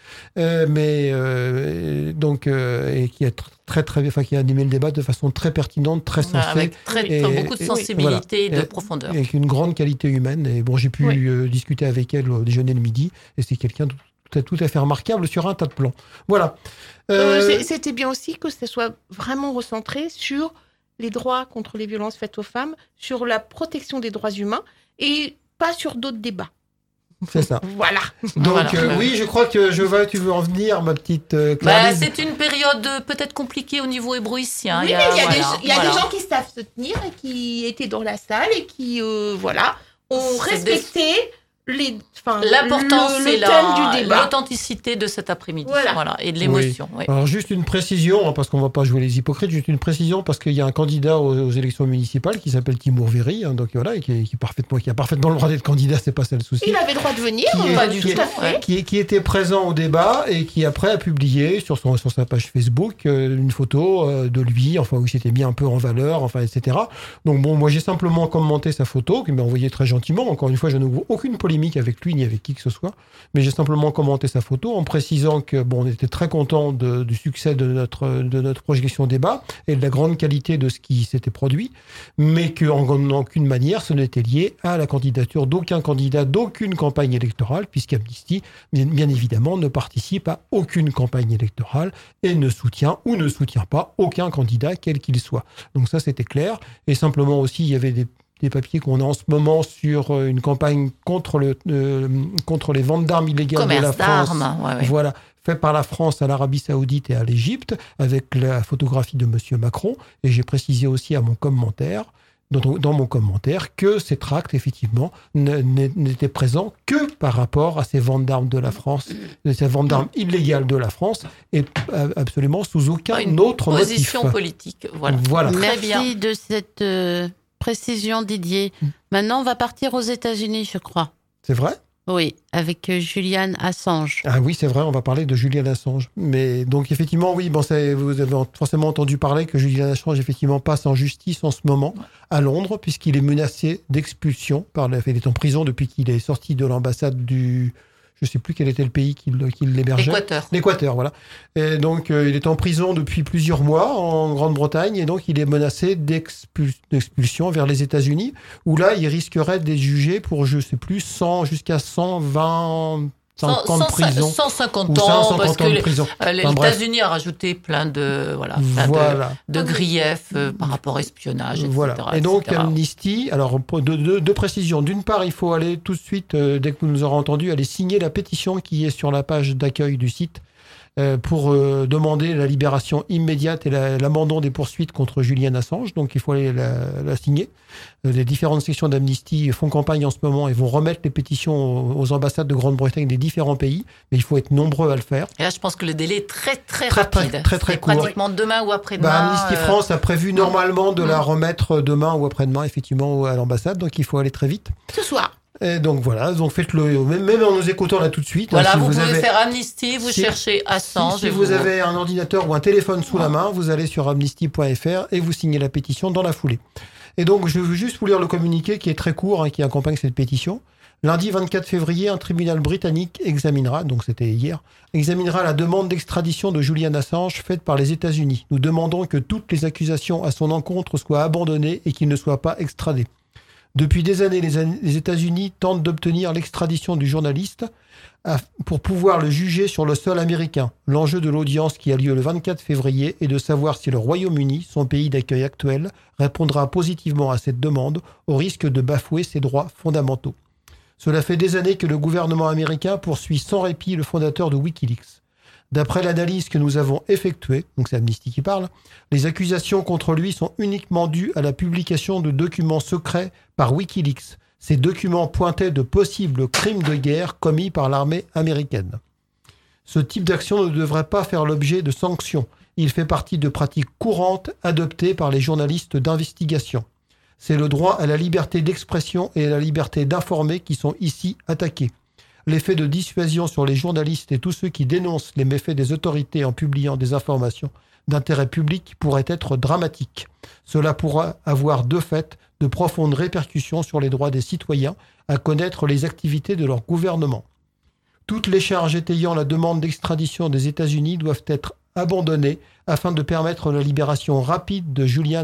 et qui est qui a animé le débat de façon très pertinente, très sensée. Avec Et- beaucoup de et- sensibilité et voilà. de profondeur. Avec une grande qualité humaine. Et bon, j'ai pu discuter avec elle au déjeuner le midi. Et c'est quelqu'un de tout à fait remarquable sur un tas de plans. Voilà. C'était bien aussi que ce soit vraiment recentré sur les droits contre les violences faites aux femmes, sur la protection des droits humains et pas sur d'autres débats. C'est ça. Voilà. Donc, Voilà. oui, je crois que tu veux en venir, ma petite Bah, Clarisse. c'est une période peut-être compliquée au niveau hébroïcien. Oui, mais il y a voilà. des gens qui savent se tenir et qui étaient dans la salle et qui, ont C'est respecté L'important, le c'est thème du débat. l'authenticité de cet après-midi. Voilà. Et de l'émotion. Oui. Alors, juste une précision, parce qu'on va pas jouer les hypocrites, juste une précision, parce qu'il y a un candidat aux élections municipales qui s'appelle Timur Véry, donc voilà, et qui a parfaitement le droit d'être candidat, c'est pas ça le souci. Il avait le droit de venir, Pas du tout tout. à fait. Qui était présent au débat et qui après a publié sur sa page Facebook une photo de lui, où il s'était mis un peu en valeur, etc. Donc bon, moi j'ai simplement commenté sa photo, qu'il m'a envoyé très gentiment. Encore une fois, je n'ouvre aucune polémique avec lui ni avec qui que ce soit, mais j'ai simplement commenté sa photo en précisant que on était très content du succès de notre projection débat et de la grande qualité de ce qui s'était produit, mais qu'en aucune manière ce n'était lié à la candidature d'aucun candidat d'aucune campagne électorale, puisqu'Amnesty, bien évidemment, ne participe à aucune campagne électorale et ne soutient ou ne soutient pas aucun candidat, quel qu'il soit. Donc ça, c'était clair. Et simplement aussi, il y avait des papiers qu'on a en ce moment sur une campagne contre les ventes d'armes illégales de la Commerce France. d'armes. Ouais. Voilà, fait par la France à l'Arabie Saoudite et à l'Égypte, avec la photographie de Monsieur Macron. Et j'ai précisé aussi à mon commentaire, dans mon commentaire, que ces tracts, effectivement, n'étaient présents que par rapport à ces ventes d'armes de la France, ces ventes d'armes illégales de la France, et absolument sous aucun autre motif. Position politique. Voilà. Très Merci bien. de cette précision, Didier. Maintenant, on va partir aux États-Unis, je crois. C'est vrai ? Oui, avec Julian Assange. Ah oui, c'est vrai, on va parler de Julian Assange. Mais donc, effectivement, oui, vous avez forcément entendu parler que Julian Assange, effectivement, passe en justice en ce moment à Londres, puisqu'il est menacé d'expulsion. Il est en prison depuis qu'il est sorti de l'ambassade du... Je ne sais plus quel était le pays qui l'hébergeait. L'Équateur, voilà. Et donc, il est en prison depuis plusieurs mois en Grande-Bretagne, et donc il est menacé d'expulsion vers les États-Unis, où là, il risquerait d'être jugé pour, je ne sais plus, jusqu'à 120... 50 prison. 150 ou ans, 150 parce que ans de prison. les États-Unis a rajouté plein de griefs par rapport à espionnage, etc. Voilà. Et donc, etc. Amnesty, alors, deux précisions. D'une part, il faut aller tout de suite, dès que vous nous aurez entendu, aller signer la pétition qui est sur la page d'accueil du site, pour demander la libération immédiate et l'abandon des poursuites contre Julian Assange. Donc il faut aller la signer. Les différentes sections d'Amnesty font campagne en ce moment et vont remettre les pétitions aux ambassades de Grande-Bretagne des différents pays, mais il faut être nombreux à le faire. Et là, je pense que le délai est très rapide. Très court. Pratiquement demain ou après-demain. Amnesty France a prévu normalement de la remettre demain ou après-demain, effectivement, à l'ambassade, donc il faut aller très vite. Ce soir. Et donc voilà, donc faites-le, même en nous écoutant là tout de suite. Voilà, si vous pouvez faire Amnesty, vous cherchez Assange. Si vous avez un ordinateur ou un téléphone sous la main, vous allez sur amnesty.fr et vous signez la pétition dans la foulée. Et donc, je veux juste vous lire le communiqué qui est très court, qui accompagne cette pétition. Lundi 24 février, un tribunal britannique examinera la demande d'extradition de Julian Assange faite par les États-Unis. Nous demandons que toutes les accusations à son encontre soient abandonnées et qu'il ne soit pas extradé. Depuis des années, les États-Unis tentent d'obtenir l'extradition du journaliste pour pouvoir le juger sur le sol américain. L'enjeu de l'audience qui a lieu le 24 février est de savoir si le Royaume-Uni, son pays d'accueil actuel, répondra positivement à cette demande au risque de bafouer ses droits fondamentaux. Cela fait des années que le gouvernement américain poursuit sans répit le fondateur de Wikileaks. D'après l'analyse que nous avons effectuée, donc c'est Amnesty qui parle, les accusations contre lui sont uniquement dues à la publication de documents secrets par Wikileaks. Ces documents pointaient de possibles crimes de guerre commis par l'armée américaine. Ce type d'action ne devrait pas faire l'objet de sanctions. Il fait partie de pratiques courantes adoptées par les journalistes d'investigation. C'est le droit à la liberté d'expression et à la liberté d'informer qui sont ici attaqués. L'effet de dissuasion sur les journalistes et tous ceux qui dénoncent les méfaits des autorités en publiant des informations d'intérêt public pourrait être dramatique. Cela pourra avoir de fait de profondes répercussions sur les droits des citoyens à connaître les activités de leur gouvernement. Toutes les charges étayant la demande d'extradition des États-Unis doivent être abandonnées afin de permettre la libération rapide de Julian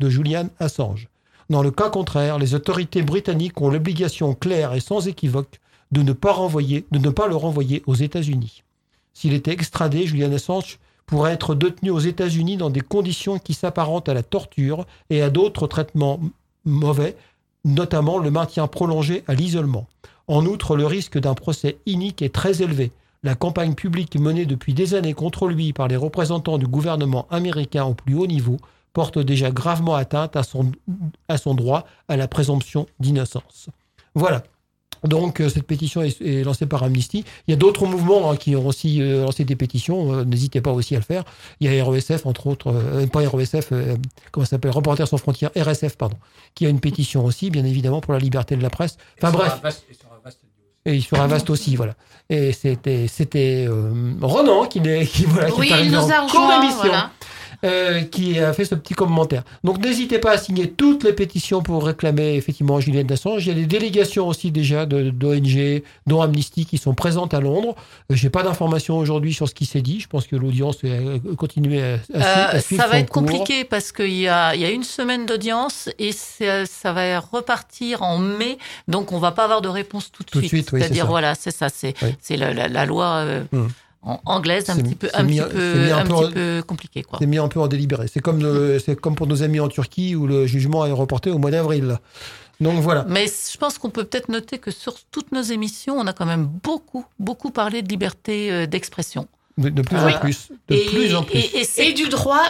Assange. Dans le cas contraire, les autorités britanniques ont l'obligation claire et sans équivoque de ne pas le renvoyer aux États-Unis. S'il était extradé, Julian Assange pourrait être détenu aux États-Unis dans des conditions qui s'apparentent à la torture et à d'autres traitements mauvais, notamment le maintien prolongé à l'isolement. En outre, le risque d'un procès inique est très élevé. La campagne publique menée depuis des années contre lui par les représentants du gouvernement américain au plus haut niveau porte déjà gravement atteinte à son droit à la présomption d'innocence. Voilà. Donc, cette pétition est lancée par Amnesty. Il y a d'autres mouvements qui ont aussi lancé des pétitions. N'hésitez pas aussi à le faire. Il y a RESF, entre autres, pas RESF, comment ça s'appelle, Reporters sans frontières, RSF, pardon, qui a une pétition aussi, bien évidemment, pour la liberté de la presse. Enfin bref. Et sur Avast aussi, voilà. Et c'était Ronan qui est arrivé en cours d'émission. Voilà. Qui a fait ce petit commentaire. Donc n'hésitez pas à signer toutes les pétitions pour réclamer effectivement Julian Assange. Il y a des délégations aussi déjà d'ONG, dont Amnesty, qui sont présentes à Londres. J'ai pas d'informations aujourd'hui sur ce qui s'est dit. Je pense que l'audience continue à suivre. Ça va être cours. compliqué parce qu'il y a une semaine d'audience et ça va repartir en mai. Donc on va pas avoir de réponse tout de suite. Oui, c'est-à-dire voilà, c'est ça, c'est la loi. Anglaise, un petit peu compliqué, quoi. C'est mis un peu en délibéré. C'est comme pour nos amis en Turquie où le jugement est reporté au mois d'avril. Donc voilà. Mais je pense qu'on peut peut-être noter que sur toutes nos émissions, on a quand même beaucoup parlé de liberté d'expression. De plus en plus. Plus en plus. Et du droit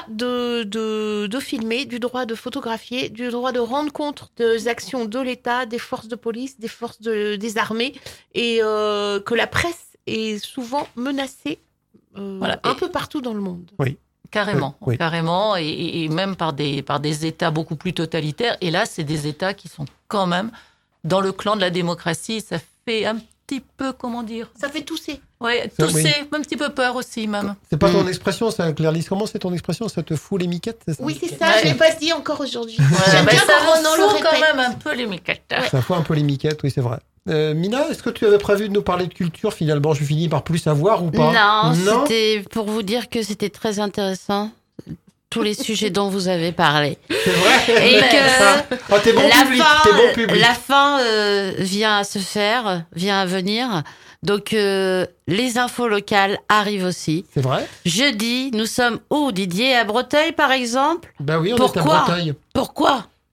de filmer, du droit de photographier, du droit de rendre compte des actions de l'État, des forces de police, des forces des armées, et que la presse est souvent menacée un peu partout dans le monde. Oui. Carrément, carrément, et même par des États beaucoup plus totalitaires. Et là, c'est des États qui sont quand même dans le clan de la démocratie. Ça fait un petit peu, comment dire ? Ça fait tousser. Oui, tousser, un petit peu peur aussi, même. C'est pas ton expression, ça, Claire-Lise. Comment c'est ton expression ? Ça te fout les miquettes, c'est ça ? Oui, c'est ça, je l'ai pas dit encore aujourd'hui. J'aime bien quand on le quand même un peu les miquettes. Ça fout un peu les miquettes, oui, c'est vrai. Mina, est-ce que tu avais prévu de nous parler de culture ? Finalement, je finis par plus savoir ou pas ? Non, c'était pour vous dire que c'était très intéressant, tous les sujets dont vous avez parlé. C'est vrai. Et que t'es bon public. La fin vient à se faire, vient à venir. Donc, les infos locales arrivent aussi. C'est vrai. Jeudi, nous sommes où, Didier ? À Breteuil, par exemple ? Ben oui, on est à Breteuil. Pourquoi ?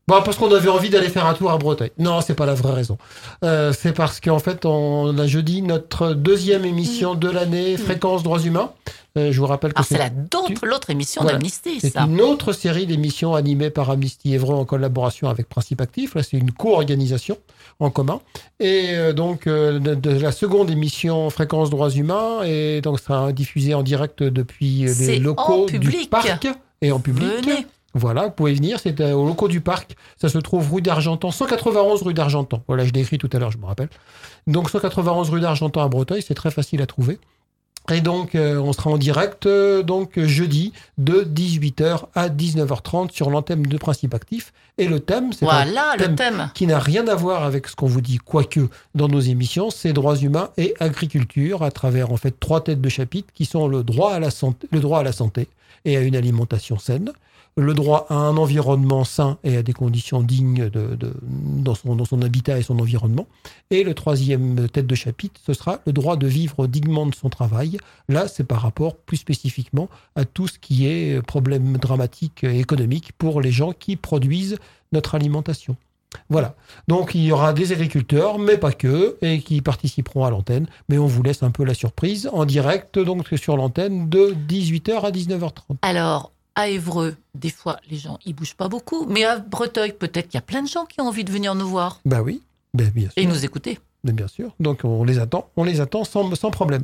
Bon, parce qu'on avait envie d'aller faire un tour à Breteuil. Non, c'est pas la vraie raison. C'est parce qu'en fait, on a jeudi notre deuxième émission de l'année, Fréquence Droits Humains. Je vous rappelle que c'est l'autre émission d'Amnesty, c'est ça. une autre série d'émissions animées par Amnesty Évreux en collaboration avec Principe Actif. Là, c'est une co-organisation en commun. Et donc, de la seconde émission Fréquence Droits Humains, et donc sera diffusée en direct depuis les locaux du parc et en public. Venez. Voilà, vous pouvez venir, c'est aux locaux du parc. Ça se trouve rue d'Argentan, 191 rue d'Argentan. Voilà, je l'ai écrit tout à l'heure, je me rappelle. Donc 191 rue d'Argentan à Breteuil, c'est très facile à trouver. Et donc, on sera en direct donc jeudi de 18h à 19h30 sur l'antenne de Principe Actif. Et le thème, c'est le thème qui n'a rien à voir avec ce qu'on vous dit, quoique dans nos émissions, c'est droits humains et agriculture à travers en fait 3 têtes de chapitre qui sont le droit à la santé et à une alimentation saine, le droit à un environnement sain et à des conditions dignes dans son habitat et son environnement. Et le 3e tête de chapitre, ce sera le droit de vivre dignement de son travail. Là, c'est par rapport plus spécifiquement à tout ce qui est problème dramatique et économique pour les gens qui produisent notre alimentation. Voilà. Donc, il y aura des agriculteurs, mais pas que, et qui participeront à l'antenne. Mais on vous laisse un peu la surprise en direct, donc sur l'antenne de 18h à 19h30. Alors, à Évreux, des fois, les gens, ils bougent pas beaucoup. Mais à Breteuil, peut-être qu'il y a plein de gens qui ont envie de venir nous voir. Ben oui, bien sûr. Et nous écouter. Mais bien sûr. Donc, on les attend sans problème.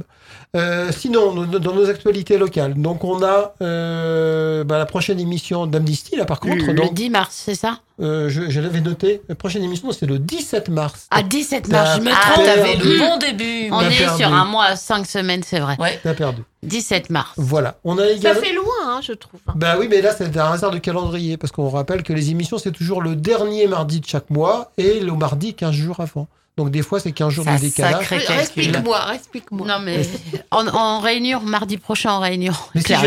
Sinon, dans nos actualités locales, donc on a la prochaine émission d'Amnesty, là, par contre. Le 10 mars, c'est ça je l'avais noté. La prochaine émission, c'est le 17 mars. Ah, 17 mars, je me trompe. T'avais le bon début. On est sur un mois, 5 semaines, c'est vrai. Ouais. T'as perdu. 17 mars. Voilà. On a Ça également... fait loin, hein, je trouve. Bah oui, mais là, c'est un hasard de calendrier, parce qu'on rappelle que les émissions, c'est toujours le dernier mardi de chaque mois et le mardi 15 jours avant. Donc des fois, c'est 15 jours de décalage. Explique-moi. Non, mais en réunion, mardi prochain en réunion. Mais si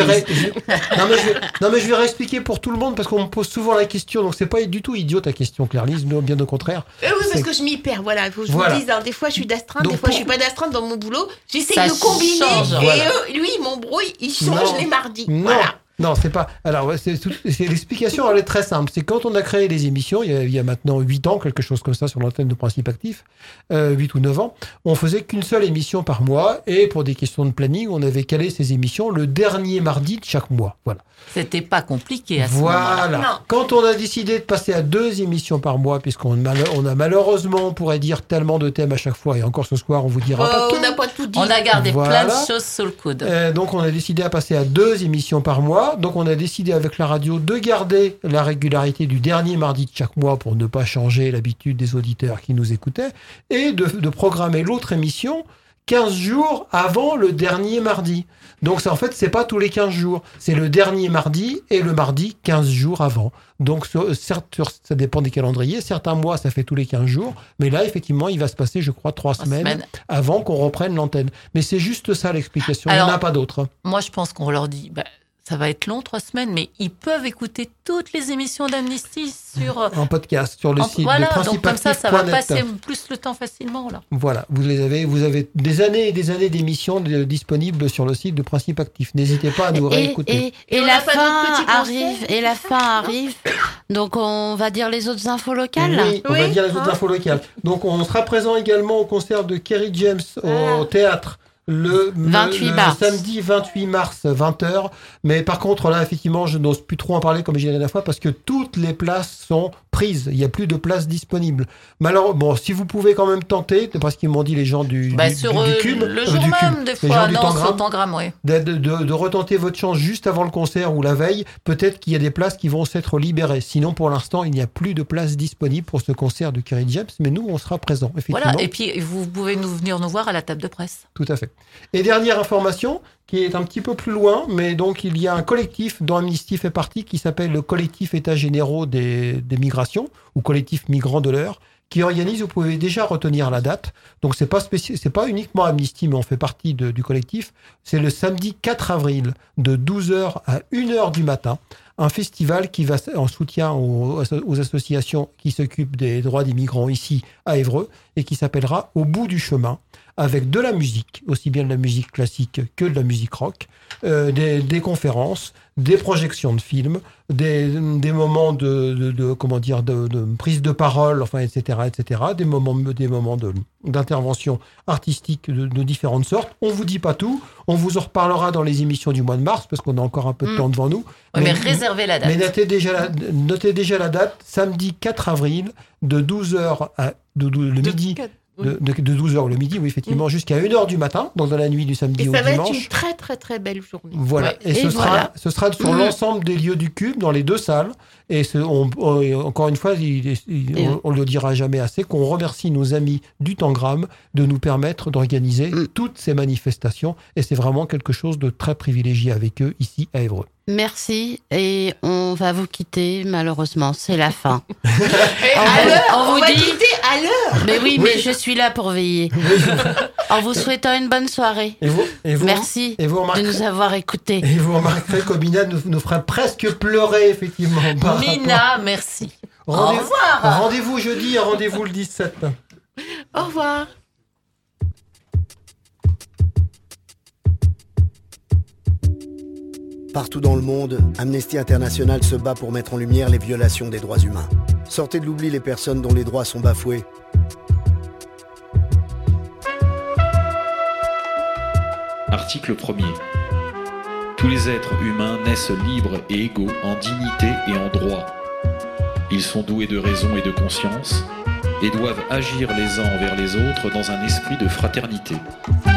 non, mais je vais réexpliquer pour tout le monde, parce qu'on me pose souvent la question, donc c'est pas du tout idiot ta question, Claire-Lise, bien au contraire. Oui, parce que je m'y perds, voilà. Il faut que je vous dise, hein, des fois je suis d'astreinte, donc, des fois je suis pas d'astreinte dans mon boulot. J'essaye Ça de combiner, change, et voilà. lui, il m'embrouille, il change les mardis. Non. Voilà. Non, c'est pas. Alors, c'est l'explication, elle est très simple. C'est quand on a créé les émissions, il y a maintenant 8 ans, quelque chose comme ça, sur l'antenne de Principe Actif, 8 ou 9 ans, on faisait qu'une seule émission par mois, et pour des questions de planning, on avait calé ces émissions le dernier mardi de chaque mois. Voilà. C'était pas compliqué à ce moment-là. Voilà. Quand on a décidé de passer à 2 émissions par mois, puisqu'on a malheureusement, on pourrait dire, tellement de thèmes à chaque fois, et encore ce soir, on vous dira pas tout. On n'a pas tout dit. On a gardé Voilà. plein de choses sous le coude. Donc on a décidé à passer à 2 émissions par mois. Donc on a décidé avec la radio de garder la régularité du dernier mardi de chaque mois pour ne pas changer l'habitude des auditeurs qui nous écoutaient, et de programmer l'autre émission 15 jours avant le dernier mardi. Donc ça, en fait, c'est pas tous les 15 jours. C'est le dernier mardi et le mardi 15 jours avant. Donc certes, ça dépend des calendriers. Certains mois, ça fait tous les 15 jours. Mais là, effectivement, il va se passer, je crois, 3 semaines avant qu'on reprenne l'antenne. Mais c'est juste ça l'explication. Il n'y en a pas d'autre. Moi, je pense qu'on leur dit... ça va être long, 3 semaines, mais ils peuvent écouter toutes les émissions d'Amnesty sur... en podcast, sur le site voilà, de Principe donc comme ça va Actif.net. passer plus le temps facilement, là. Voilà, vous avez des années et des années d'émissions disponibles sur le site de Principe Actif. N'hésitez pas à nous réécouter. Et on la n'a pas fin d'autres petits arrive, conseils et la fin arrive. Donc on va dire les autres infos locales. Oui, on va dire les autres hein. infos locales. Donc on sera présent également au concert de Kerry James au théâtre. Le 28 mars. Samedi 28 mars, 20h. Mais par contre, là, effectivement, je n'ose plus trop en parler comme j'ai dit la dernière fois parce que toutes les places sont prises. Il n'y a plus de places disponibles. Mais alors, bon, si vous pouvez quand même tenter, parce qu'ils m'ont dit les gens du CUM. Le jour même, des fois, non, c'est au Tangram, oui. De retenter votre chance juste avant le concert ou la veille. Peut-être qu'il y a des places qui vont s'être libérées. Sinon, pour l'instant, il n'y a plus de places disponibles pour ce concert de Kerry James. Mais nous, on sera présents, effectivement. Voilà, et puis vous pouvez venir nous voir à la table de presse. Tout à fait. Et dernière information, qui est un petit peu plus loin, mais donc il y a un collectif dont Amnesty fait partie, qui s'appelle le collectif États généraux des migrations, ou collectif migrants de l'heure, qui organise, vous pouvez déjà retenir la date, donc c'est pas uniquement Amnesty, mais on fait partie du collectif, c'est le samedi 4 avril, de 12h à 1h du matin, un festival qui va en soutien aux associations qui s'occupent des droits des migrants ici à Évreux, et qui s'appellera Au bout du chemin, avec de la musique, aussi bien de la musique classique que de la musique rock, des conférences, des projections de films, des moments de prise de parole, enfin, etc., des moments d'intervention artistique de différentes sortes. On vous dit pas tout, on vous en reparlera dans les émissions du mois de mars, parce qu'on a encore un peu de temps devant nous. Mais réservez la date. Mais notez déjà la date, samedi 4 avril, de 12h le midi. De 12h le midi, oui, effectivement, jusqu'à 1h du matin, donc dans la nuit du samedi au dimanche. Et ça va être une très, très, très belle journée. Voilà. Ouais. Et ce sera sur l'ensemble des lieux du Cube, dans les 2 salles. Et encore une fois, on ne le dira jamais assez, qu'on remercie nos amis du Tangram de nous permettre d'organiser toutes ces manifestations. Et c'est vraiment quelque chose de très privilégié avec eux, ici à Évreux. Merci, et on va vous quitter, malheureusement, c'est la fin. On va quitter à l'heure. Mais oui, mais je suis là pour veiller. En vous souhaitant une bonne soirée. Et vous, merci de nous avoir écoutés. Et vous remarquerez qu'Obina nous fera presque pleurer, effectivement. Mina, merci. Au revoir. Rendez-vous jeudi et rendez-vous le 17. Au revoir. Partout dans le monde, Amnesty International se bat pour mettre en lumière les violations des droits humains. Sortez de l'oubli les personnes dont les droits sont bafoués. Article 1er. Tous les êtres humains naissent libres et égaux en dignité et en droit. Ils sont doués de raison et de conscience et doivent agir les uns envers les autres dans un esprit de fraternité.